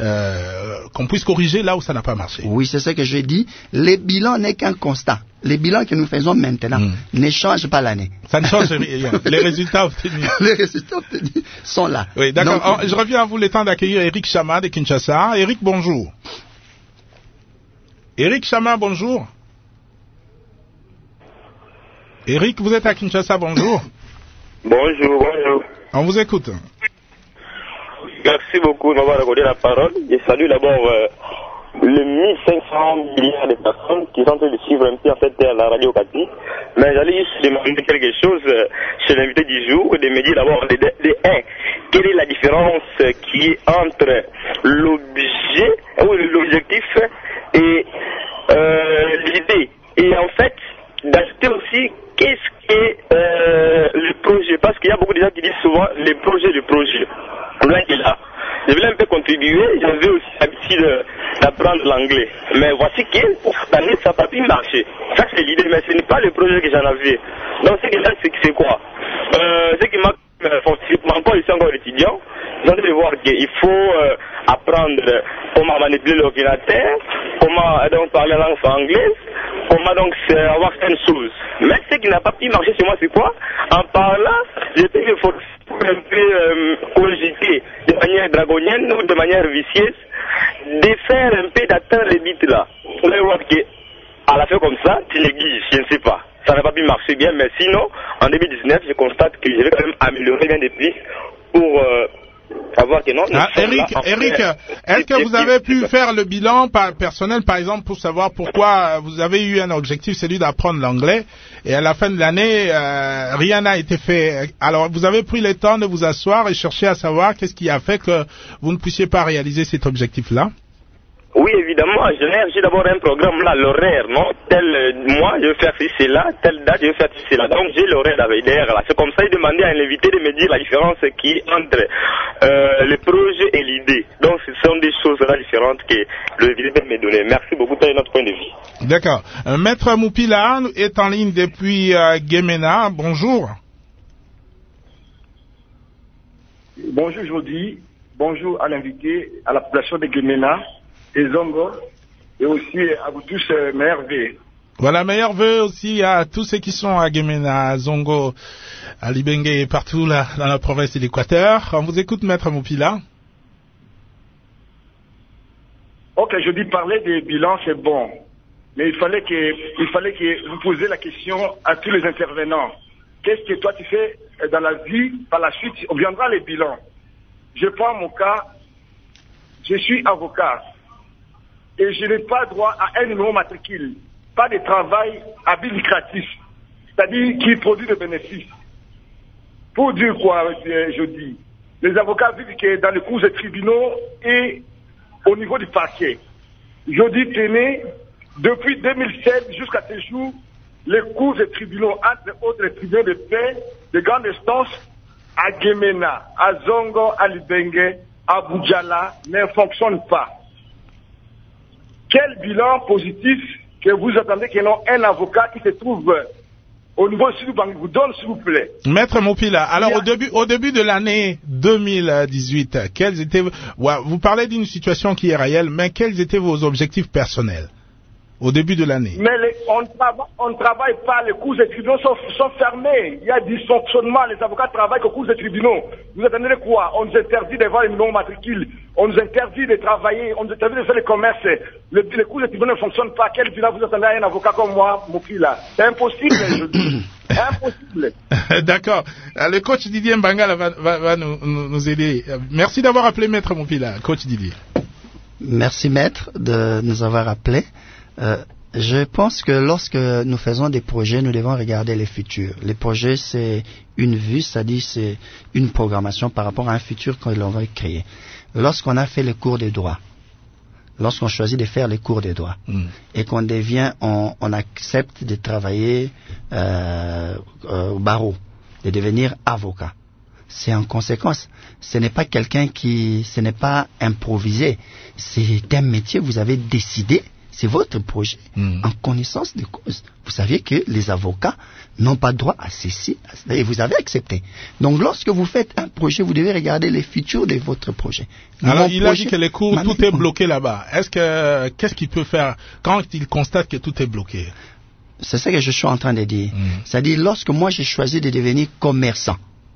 euh, qu'on puisse corriger là où ça n'a pas marché. Oui, c'est ce que je dis. Les bilans n'est qu'un constat. Les bilans que nous faisons maintenant mmh. ne changent pas l'année. Ça ne change rien. Les résultats obtenus. Les résultats obtenus sont là. Oui, d'accord. Donc, je reviens à vous le temps d'accueillir Eric Chama de Kinshasa. Eric, bonjour. Eric Chama, bonjour. Eric, vous êtes à Kinshasa, bonjour. Bonjour, bonjour. On vous écoute. Merci beaucoup de m'avoir accordé la parole. Je salue d'abord euh, les mille cinq cents milliards de personnes qui sont en train de suivre un peu en fait la radio Kati. Mais j'allais juste demander quelque chose euh, chez l'invité du jour, de me dire d'abord de, de, de un, quelle est la différence qui est entre l'objet ou l'objectif et euh, l'idée. Et en fait, d'ajouter aussi qu'est-ce qu'est euh, le projet. Parce qu'il y a beaucoup de gens qui disent souvent les projets, le projet. Loin de là. Je voulais un peu contribuer, j'avais aussi l'habitude d'apprendre l'anglais. Mais voici que pour cette année, ça n'a pas pu marcher. Ça, c'est l'idée, mais ce n'est pas le projet que j'en avais. Donc, ce que là, c'est quoi euh, Ce qui m'a encore ici encore étudiant, j'ai envie de voir qu'il faut euh, apprendre comment manipuler l'ordinateur, comment donc parler la langue anglaise, comment donc avoir certaines choses. Mais ce qui n'a pas pu marcher chez moi, c'est quoi? En parlant, j'étais forcé pour un peu euh, cogiter de manière dragonienne ou de manière vicieuse, de faire un peu d'atteindre les bits là. On va voir qu'à la fin comme ça, tu négliges, je ne sais pas. Ça n'a pas pu marcher bien, mais sinon, en deux mille dix-neuf, je constate que je vais quand même améliorer bien depuis pour euh, savoir que non. Ah, Eric, là, Eric, fait, est-ce que vous avez pu faire le bilan par, personnel, par exemple, pour savoir pourquoi vous avez eu un objectif, celui d'apprendre l'anglais, et à la fin de l'année, euh, rien n'a été fait. Alors, vous avez pris le temps de vous asseoir et chercher à savoir qu'est-ce qui a fait que vous ne puissiez pas réaliser cet objectif-là? Oui, évidemment, j'ai d'abord un programme là, l'horaire, non? Tel euh, mois, je vais faire ceci, là, telle date, je vais faire ceci, là. Donc, j'ai l'horaire derrière, là. C'est comme ça, j'ai demandé à l'invité de me dire la différence qui est entre euh, le projet et l'idée. Donc, ce sont des choses là différentes que l'invité peut me donner. Merci beaucoup pour notre point de vue. D'accord. Euh, Maître Moupila est en ligne depuis euh, Gemena. Bonjour. Bonjour, Jody. Bonjour à l'invité, à la population de Gemena et Zongo, et aussi à vous tous, euh, meilleurs vœux. Voilà, meilleurs vœux aussi à tous ceux qui sont à Gemena, à Zongo, à Libenge et partout là, dans la province de l'Équateur. On vous écoute, Maître Moupila. Ok, je dis parler des bilans, c'est bon. Mais il fallait que, il fallait que vous posiez la question à tous les intervenants. Qu'est-ce que toi tu fais dans la vie? Par la suite, on viendra les bilans. Je prends mon cas, je suis avocat. Et je n'ai pas droit à un numéro matricule, pas de travail à but lucratif, c'est-à-dire qui produit des bénéfices. Pour dire quoi, je dis, les avocats vivent que dans les cours des tribunaux et au niveau du parquet. Je dis, tenez, depuis deux mille sept jusqu'à ce jour, les cours des tribunaux, entre autres les tribunaux de paix, de grande instance, à Gemena, à Zongo, à Libenge, à Boudjala, ne fonctionnent pas. Quel bilan positif que vous attendez que non un avocat qui se trouve au niveau de Banque vous donne, s'il vous plaît? Maître Moupila, alors au début, au début de l'année deux mille dix-huit, quels étaient, ouais, vous parlez d'une situation qui est réelle, mais quels étaient vos objectifs personnels au début de l'année? Mais les, on ne travaille pas, les cours des tribunaux sont, sont fermés. Il y a dysfonctionnement, les avocats travaillent qu'aux cours des tribunaux. Vous attendez quoi? On nous interdit de voir les numéros matricules, on nous interdit de travailler, on nous interdit de faire le commerce. Le, les cours des tribunaux ne fonctionnent pas. Quel bilan vous attendez à un avocat comme moi, Moupila? C'est impossible, je dis. Impossible. D'accord. Le coach Didier Mbangala va, va, va nous, nous, nous aider. Merci d'avoir appelé Maître Moupila, coach Didier. Merci Maître de nous avoir appelé. Euh, je pense que lorsque nous faisons des projets, nous devons regarder les futurs. Les projets, c'est une vue, c'est-à-dire c'est une programmation par rapport à un futur que l'on va créer. Lorsqu'on a fait les cours des droits, lorsqu'on choisit de faire les cours des droits, mm. et qu'on devient, on, on accepte de travailler euh, euh, au barreau, de devenir avocat. C'est en conséquence. Ce n'est pas quelqu'un qui, ce n'est pas improvisé. C'est un métier, vous avez décidé. C'est votre projet, mmh. en connaissance de cause. Vous saviez que les avocats n'ont pas droit à ceci, et vous avez accepté. Donc, lorsque vous faites un projet, vous devez regarder les futurs de votre projet. Alors, Mon il projet, a dit que les cours, tout est bloqué là-bas. Est-ce que, qu'est-ce qu'il peut faire quand il constate que tout est bloqué? C'est ça que je suis en train de dire. Mmh. C'est-à-dire, lorsque moi j'ai choisi de devenir commerçant,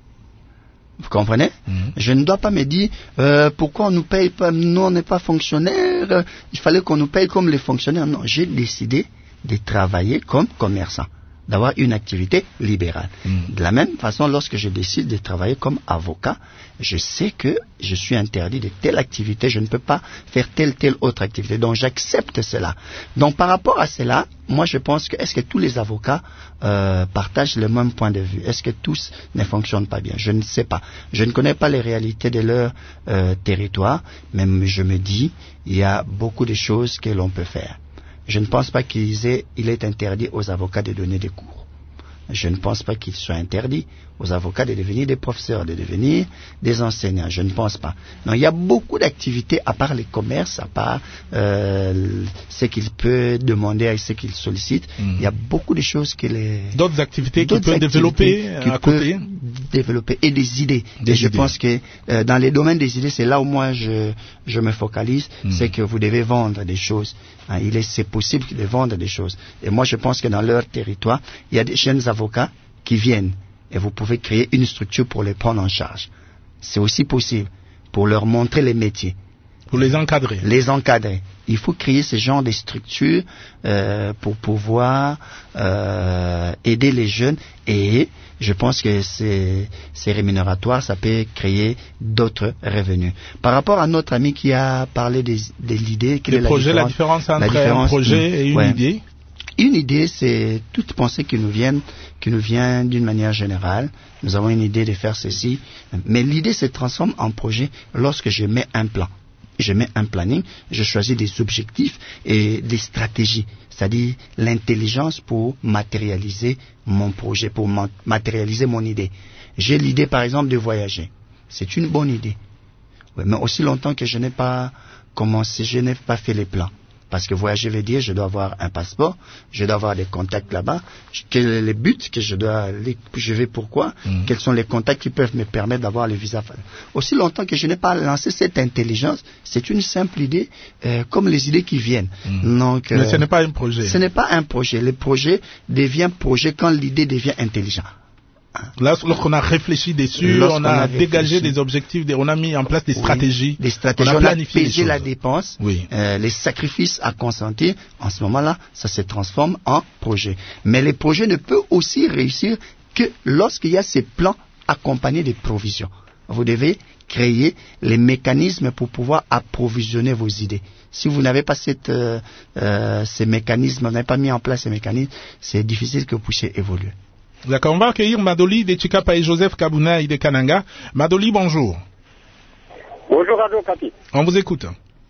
vous comprenez? Mmh. Je ne dois pas me dire euh, pourquoi on nous paye pas, nous on n'est pas fonctionnaire, euh, il fallait qu'on nous paye comme les fonctionnaires. Non, j'ai décidé de travailler comme commerçant, d'avoir une activité libérale. Mmh. De la même façon, lorsque je décide de travailler comme avocat, je sais que je suis interdit de telle activité, je ne peux pas faire telle, telle autre activité. Donc j'accepte cela. Donc par rapport à cela, moi je pense que est-ce que tous les avocats euh, partagent le même point de vue? Est-ce que tous ne fonctionnent pas bien? Je ne sais pas. Je ne connais pas les réalités de leur euh, territoire, mais je me dis, il y a beaucoup de choses que l'on peut faire. Je ne pense pas qu'il est, il est interdit aux avocats de donner des cours. Je ne pense pas qu'il soit interdit aux avocats de devenir des professeurs, de devenir des enseignants. Je ne pense pas. Non, il y a beaucoup d'activités à part les commerces, à part euh, ce qu'il peut demander et ce qu'il sollicite. Mmh. Il y a beaucoup de choses que les... D'autres activités qu'il peut développer à côté. Développer et des idées. Des et je idées. pense que euh, dans les domaines des idées, c'est là où moi je, je me focalise. Mmh. C'est que vous devez vendre des choses. Hein, il est, c'est possible de vendre des choses. Et moi je pense que dans leur territoire, il y a des jeunes avocats qui viennent. Et vous pouvez créer une structure pour les prendre en charge. C'est aussi possible pour leur montrer les métiers. Pour les encadrer. Les encadrer. Il faut créer ce genre de structures euh, pour pouvoir euh, aider les jeunes et je pense que c'est, c'est rémunératoire, ça peut créer d'autres revenus. Par rapport à notre ami qui a parlé de, de l'idée... Le projet, la différence entre la différence, un projet et une ouais. idée. Une idée, c'est toute pensée qui nous vient, qui nous vient d'une manière générale. Nous avons une idée de faire ceci, mais l'idée se transforme en projet lorsque je mets un plan. Je mets un planning, je choisis des objectifs et des stratégies, c'est-à-dire l'intelligence pour matérialiser mon projet, pour matérialiser mon idée. J'ai l'idée, par exemple, de voyager. C'est une bonne idée. Oui, mais aussi longtemps que je n'ai pas commencé, je n'ai pas fait les plans. Parce que voyager veut dire, je dois avoir un passeport, je dois avoir des contacts là-bas, quel est le but que je dois aller, je vais pourquoi, mmh. quels sont les contacts qui peuvent me permettre d'avoir le visa. Aussi longtemps que je n'ai pas lancé cette intelligence, c'est une simple idée, euh, comme les idées qui viennent. Mmh. Donc, euh, Mais ce n'est pas un projet. Ce n'est pas un projet. Le projet devient projet quand l'idée devient intelligente. Là, lorsqu'on a réfléchi dessus, on a, a dégagé des objectifs, on a mis en place des stratégies. Oui, des stratégies, on a, on a pesé la dépense, oui. euh, les sacrifices à consentir. En ce moment-là, ça se transforme en projet. Mais les projets ne peuvent aussi réussir que lorsqu'il y a ces plans accompagnés des provisions. Vous devez créer les mécanismes pour pouvoir approvisionner vos idées. Si vous n'avez pas cette, euh, euh, ces mécanismes, vous n'avez pas mis en place ces mécanismes, c'est difficile que vous puissiez évoluer. D'accord, on va accueillir Madoli de Chikapa et Joseph Kabounaï de Kananga. Madoli, bonjour. Bonjour, Radio Kapi. On vous écoute.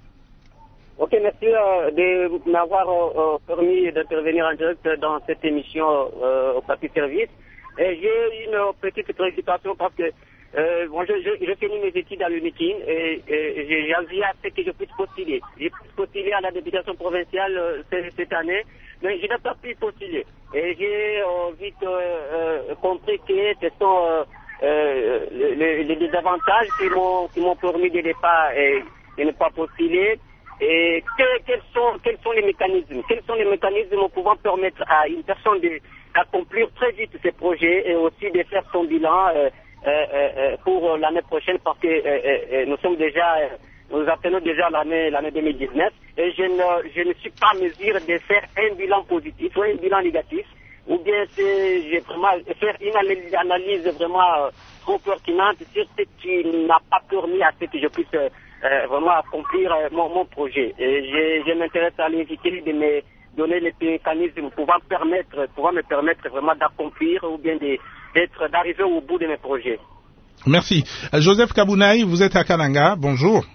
Ok, merci euh, de m'avoir euh, permis d'intervenir en direct dans cette émission euh, au Kapi Service. Et j'ai une petite préoccupation parce que euh, bon, je, je, je finis mes études à l'UNITIN et, et j'ai envie à ce que je puisse postuler. J'ai postulé à la députation provinciale euh, cette année, mais je n'ai pas pu postuler. Et j'ai euh, vite euh, euh, compris que ce sont euh, euh, les, les désavantages qui m'ont, qui m'ont permis de ne pas, euh, de ne pas postuler. Et que, quels, sont, quels sont les mécanismes Quels sont les mécanismes pouvant permettre à une personne de, d'accomplir très vite ses projets et aussi de faire son bilan euh, euh, euh, pour l'année prochaine parce que euh, euh, nous sommes déjà... Euh, Nous appelons déjà l'année, l'année deux mille dix-neuf et je ne, je ne suis pas en mesure de faire un bilan positif ou un bilan négatif ou bien c'est, j'ai vraiment faire une analyse vraiment euh, trop pertinente sur ce qui n'a pas permis à ce que je puisse euh, vraiment accomplir euh, mon, mon projet. Et je, je m'intéresse à l'inviter de me donner les mécanismes pouvant permettre, pouvant me permettre vraiment d'accomplir ou bien de, d'être, d'arriver au bout de mes projets. Merci. Joseph Kabounaï, vous êtes à Kananga. Bonjour.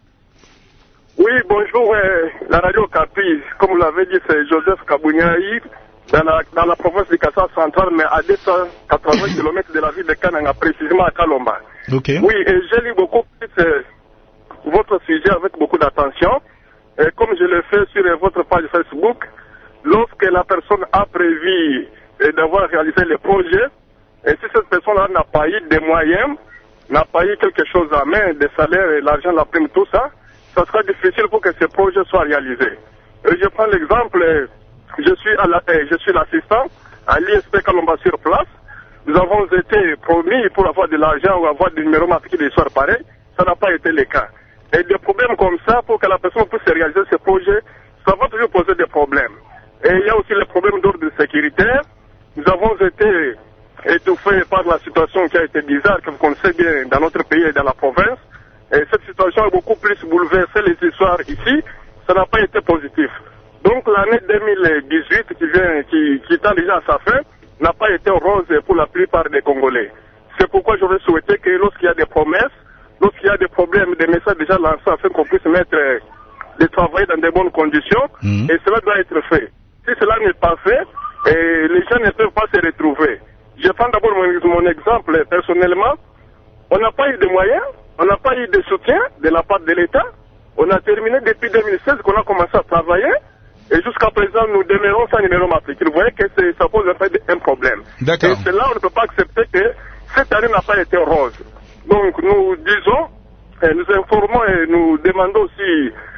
Oui, bonjour, euh, la radio Capi, comme vous l'avez dit, c'est Joseph Kabounaï, dans la, dans la province de Kassa centrale, mais à deux cent quatre-vingts kilomètres de la ville de Kananga, précisément à Kalomba. Okay. Oui, et j'ai lu beaucoup euh, votre sujet avec beaucoup d'attention, et comme je l'ai fait sur votre page Facebook, lorsque la personne a prévu euh, d'avoir réalisé le projet, et si cette personne-là n'a pas eu des moyens, n'a pas eu quelque chose à main, des salaires et l'argent, la prime, tout ça, ça sera difficile pour que ce projet soit réalisé. Et je prends l'exemple, je suis à la, je suis l'assistant à l'I S P Kalomba sur place. Nous avons été promis pour avoir de l'argent ou avoir des numéros matriculés des soirs pareils. Ça n'a pas été le cas. Et des problèmes comme ça, pour que la personne puisse réaliser ce projet, ça va toujours poser des problèmes. Et il y a aussi les problèmes d'ordre sécuritaire. Nous avons été étouffés par la situation qui a été bizarre, que vous connaissez bien dans notre pays et dans la province. Et cette situation a beaucoup plus bouleversé les histoires ici. Ça n'a pas été positif. Donc l'année deux mille dix-huit qui vient, qui, qui tend déjà à sa fin, n'a pas été rose pour la plupart des Congolais. C'est pourquoi j'aurais souhaité que lorsqu'il y a des promesses, lorsqu'il y a des problèmes, des messages déjà lancés afin qu'on puisse mettre, de travailler dans de bonnes conditions, mmh. et cela doit être fait. Si cela n'est pas fait, et les gens ne peuvent pas se retrouver. Je prends d'abord mon, mon exemple personnellement. On n'a pas eu de moyens. On n'a pas eu de soutien de la part de l'État. On a terminé depuis deux mille seize qu'on a commencé à travailler. Et jusqu'à présent, nous demeurons sans numéro matricule. Vous voyez que ça pose en fait un problème. D'accord. Et c'est là où on ne peut pas accepter que cette année n'a pas été rose. Donc nous disons, et nous informons et nous demandons aussi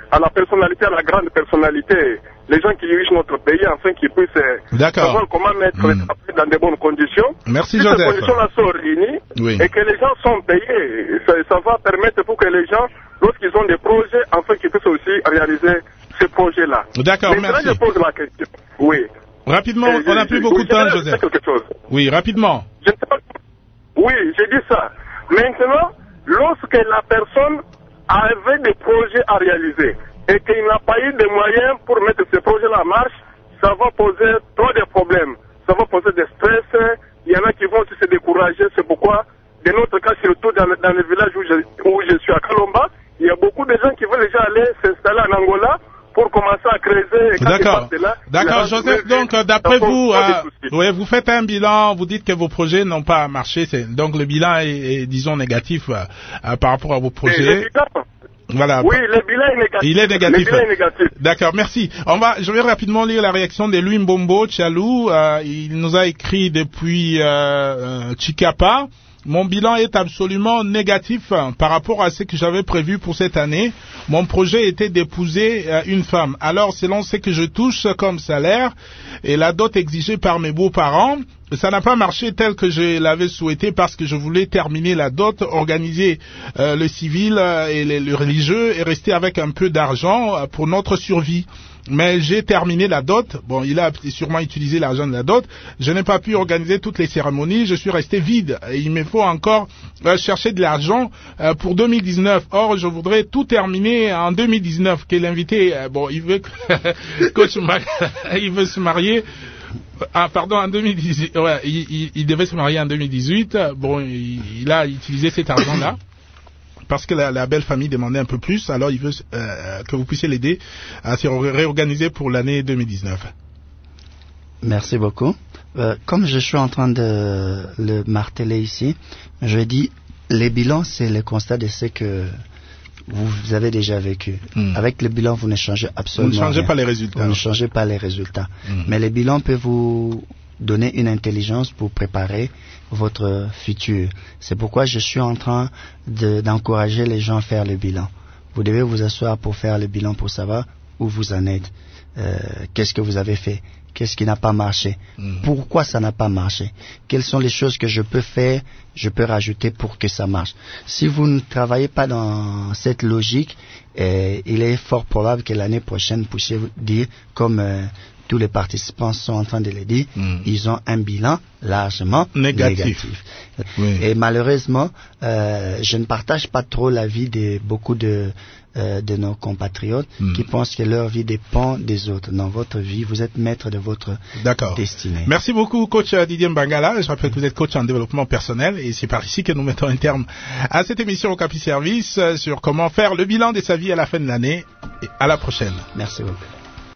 à la personnalité, à la grande personnalité, les gens qui dirigent notre pays, afin qu'ils puissent savoir comment mettre mmh. les travailleurs dans de bonnes conditions. Merci, si Joseph. ces conditions-là sont réunies oui. et que les gens sont payés, ça, ça va permettre pour que les gens, lorsqu'ils ont des projets, enfin qu'ils puissent aussi réaliser ces projets-là. D'accord, mais merci. Là, je pose la question. Oui. Rapidement, et on n'a plus beaucoup de temps, Joseph. Quelque chose. Oui, rapidement. Je ne sais pas. Oui, j'ai dit ça. Maintenant, lorsque la personne avait des projets à réaliser et qu'il n'a pas eu de moyens pour mettre ces projets-là en marche, ça va poser trop de problèmes. Ça va poser des stress. Il y en a qui vont aussi se décourager. C'est pourquoi, de notre cas, surtout dans, dans le village où je, où je suis à Kalomba, il y a beaucoup de gens qui veulent déjà aller s'installer en Angola pour commencer à creuser. D'accord. D'accord, Joseph. Donc, d'après vous, euh, ouais, vous faites un bilan, vous dites que vos projets n'ont pas marché. Donc, le bilan est, est disons, négatif euh, euh, par rapport à vos projets. Voilà. Oui, le bilan est négatif. Il est négatif. Le bilan est négatif. D'accord, merci. On va, je vais rapidement lire la réaction de Louis Mbombo Tchalou. Euh, il nous a écrit depuis euh, euh, Chikapa. Mon bilan est absolument négatif hein, par rapport à ce que j'avais prévu pour cette année. Mon projet était d'épouser euh, une femme. Alors, selon ce que je touche comme salaire et la dot exigée par mes beaux-parents, ça n'a pas marché tel que je l'avais souhaité parce que je voulais terminer la dot, organiser euh, le civil euh, et le, le religieux et rester avec un peu d'argent euh, pour notre survie. Mais j'ai terminé la dot. Bon, il a sûrement utilisé l'argent de la dot. Je n'ai pas pu organiser toutes les cérémonies. Je suis resté vide. Et il me faut encore euh, chercher de l'argent euh, pour deux mille dix-neuf. Or, je voudrais tout terminer en deux mille dix-neuf. Quel invité euh, bon, il veut coach il veut se marier. Ah, pardon, en deux mille dix-huit. Ouais, il, il, il devait se marier en deux mille dix-huit. Bon, il, il a utilisé cet argent-là. Parce que la, la belle famille demandait un peu plus, alors il veut euh, que vous puissiez l'aider à se réorganiser pour l'année deux mille dix-neuf. Merci beaucoup. Euh, comme je suis en train de le marteler ici, je dis, les bilans, c'est le constat de ce que vous avez déjà vécu. Mm. Avec le bilan, vous ne changez absolument rien. Vous ne changez rien. pas les résultats. Vous ne changez pas les résultats. Mm. Mais les bilans peuvent vous donner une intelligence pour préparer votre futur. C'est pourquoi je suis en train de, d'encourager les gens à faire le bilan. Vous devez vous asseoir pour faire le bilan, pour savoir où vous en êtes. Euh, qu'est-ce que vous avez fait? Qu'est-ce qui n'a pas marché? Mmh. Pourquoi ça n'a pas marché? Quelles sont les choses que je peux faire, je peux rajouter pour que ça marche? Si vous ne travaillez pas dans cette logique, euh, il est fort probable que l'année prochaine, vous puissiez dire, comme euh, tous les participants sont en train de le dire, mmh. ils ont un bilan largement négatif. négatif. Oui. Et malheureusement, euh, je ne partage pas trop l'avis de beaucoup de, euh, de nos compatriotes mmh. qui pensent que leur vie dépend des autres. Dans votre vie, vous êtes maître de votre D'accord. destinée. Merci beaucoup, coach Didier Mbangala. Je rappelle que vous êtes coach en développement personnel et c'est par ici que nous mettons un terme à cette émission au Capi Service sur comment faire le bilan de sa vie à la fin de l'année. Et à la prochaine. Merci beaucoup.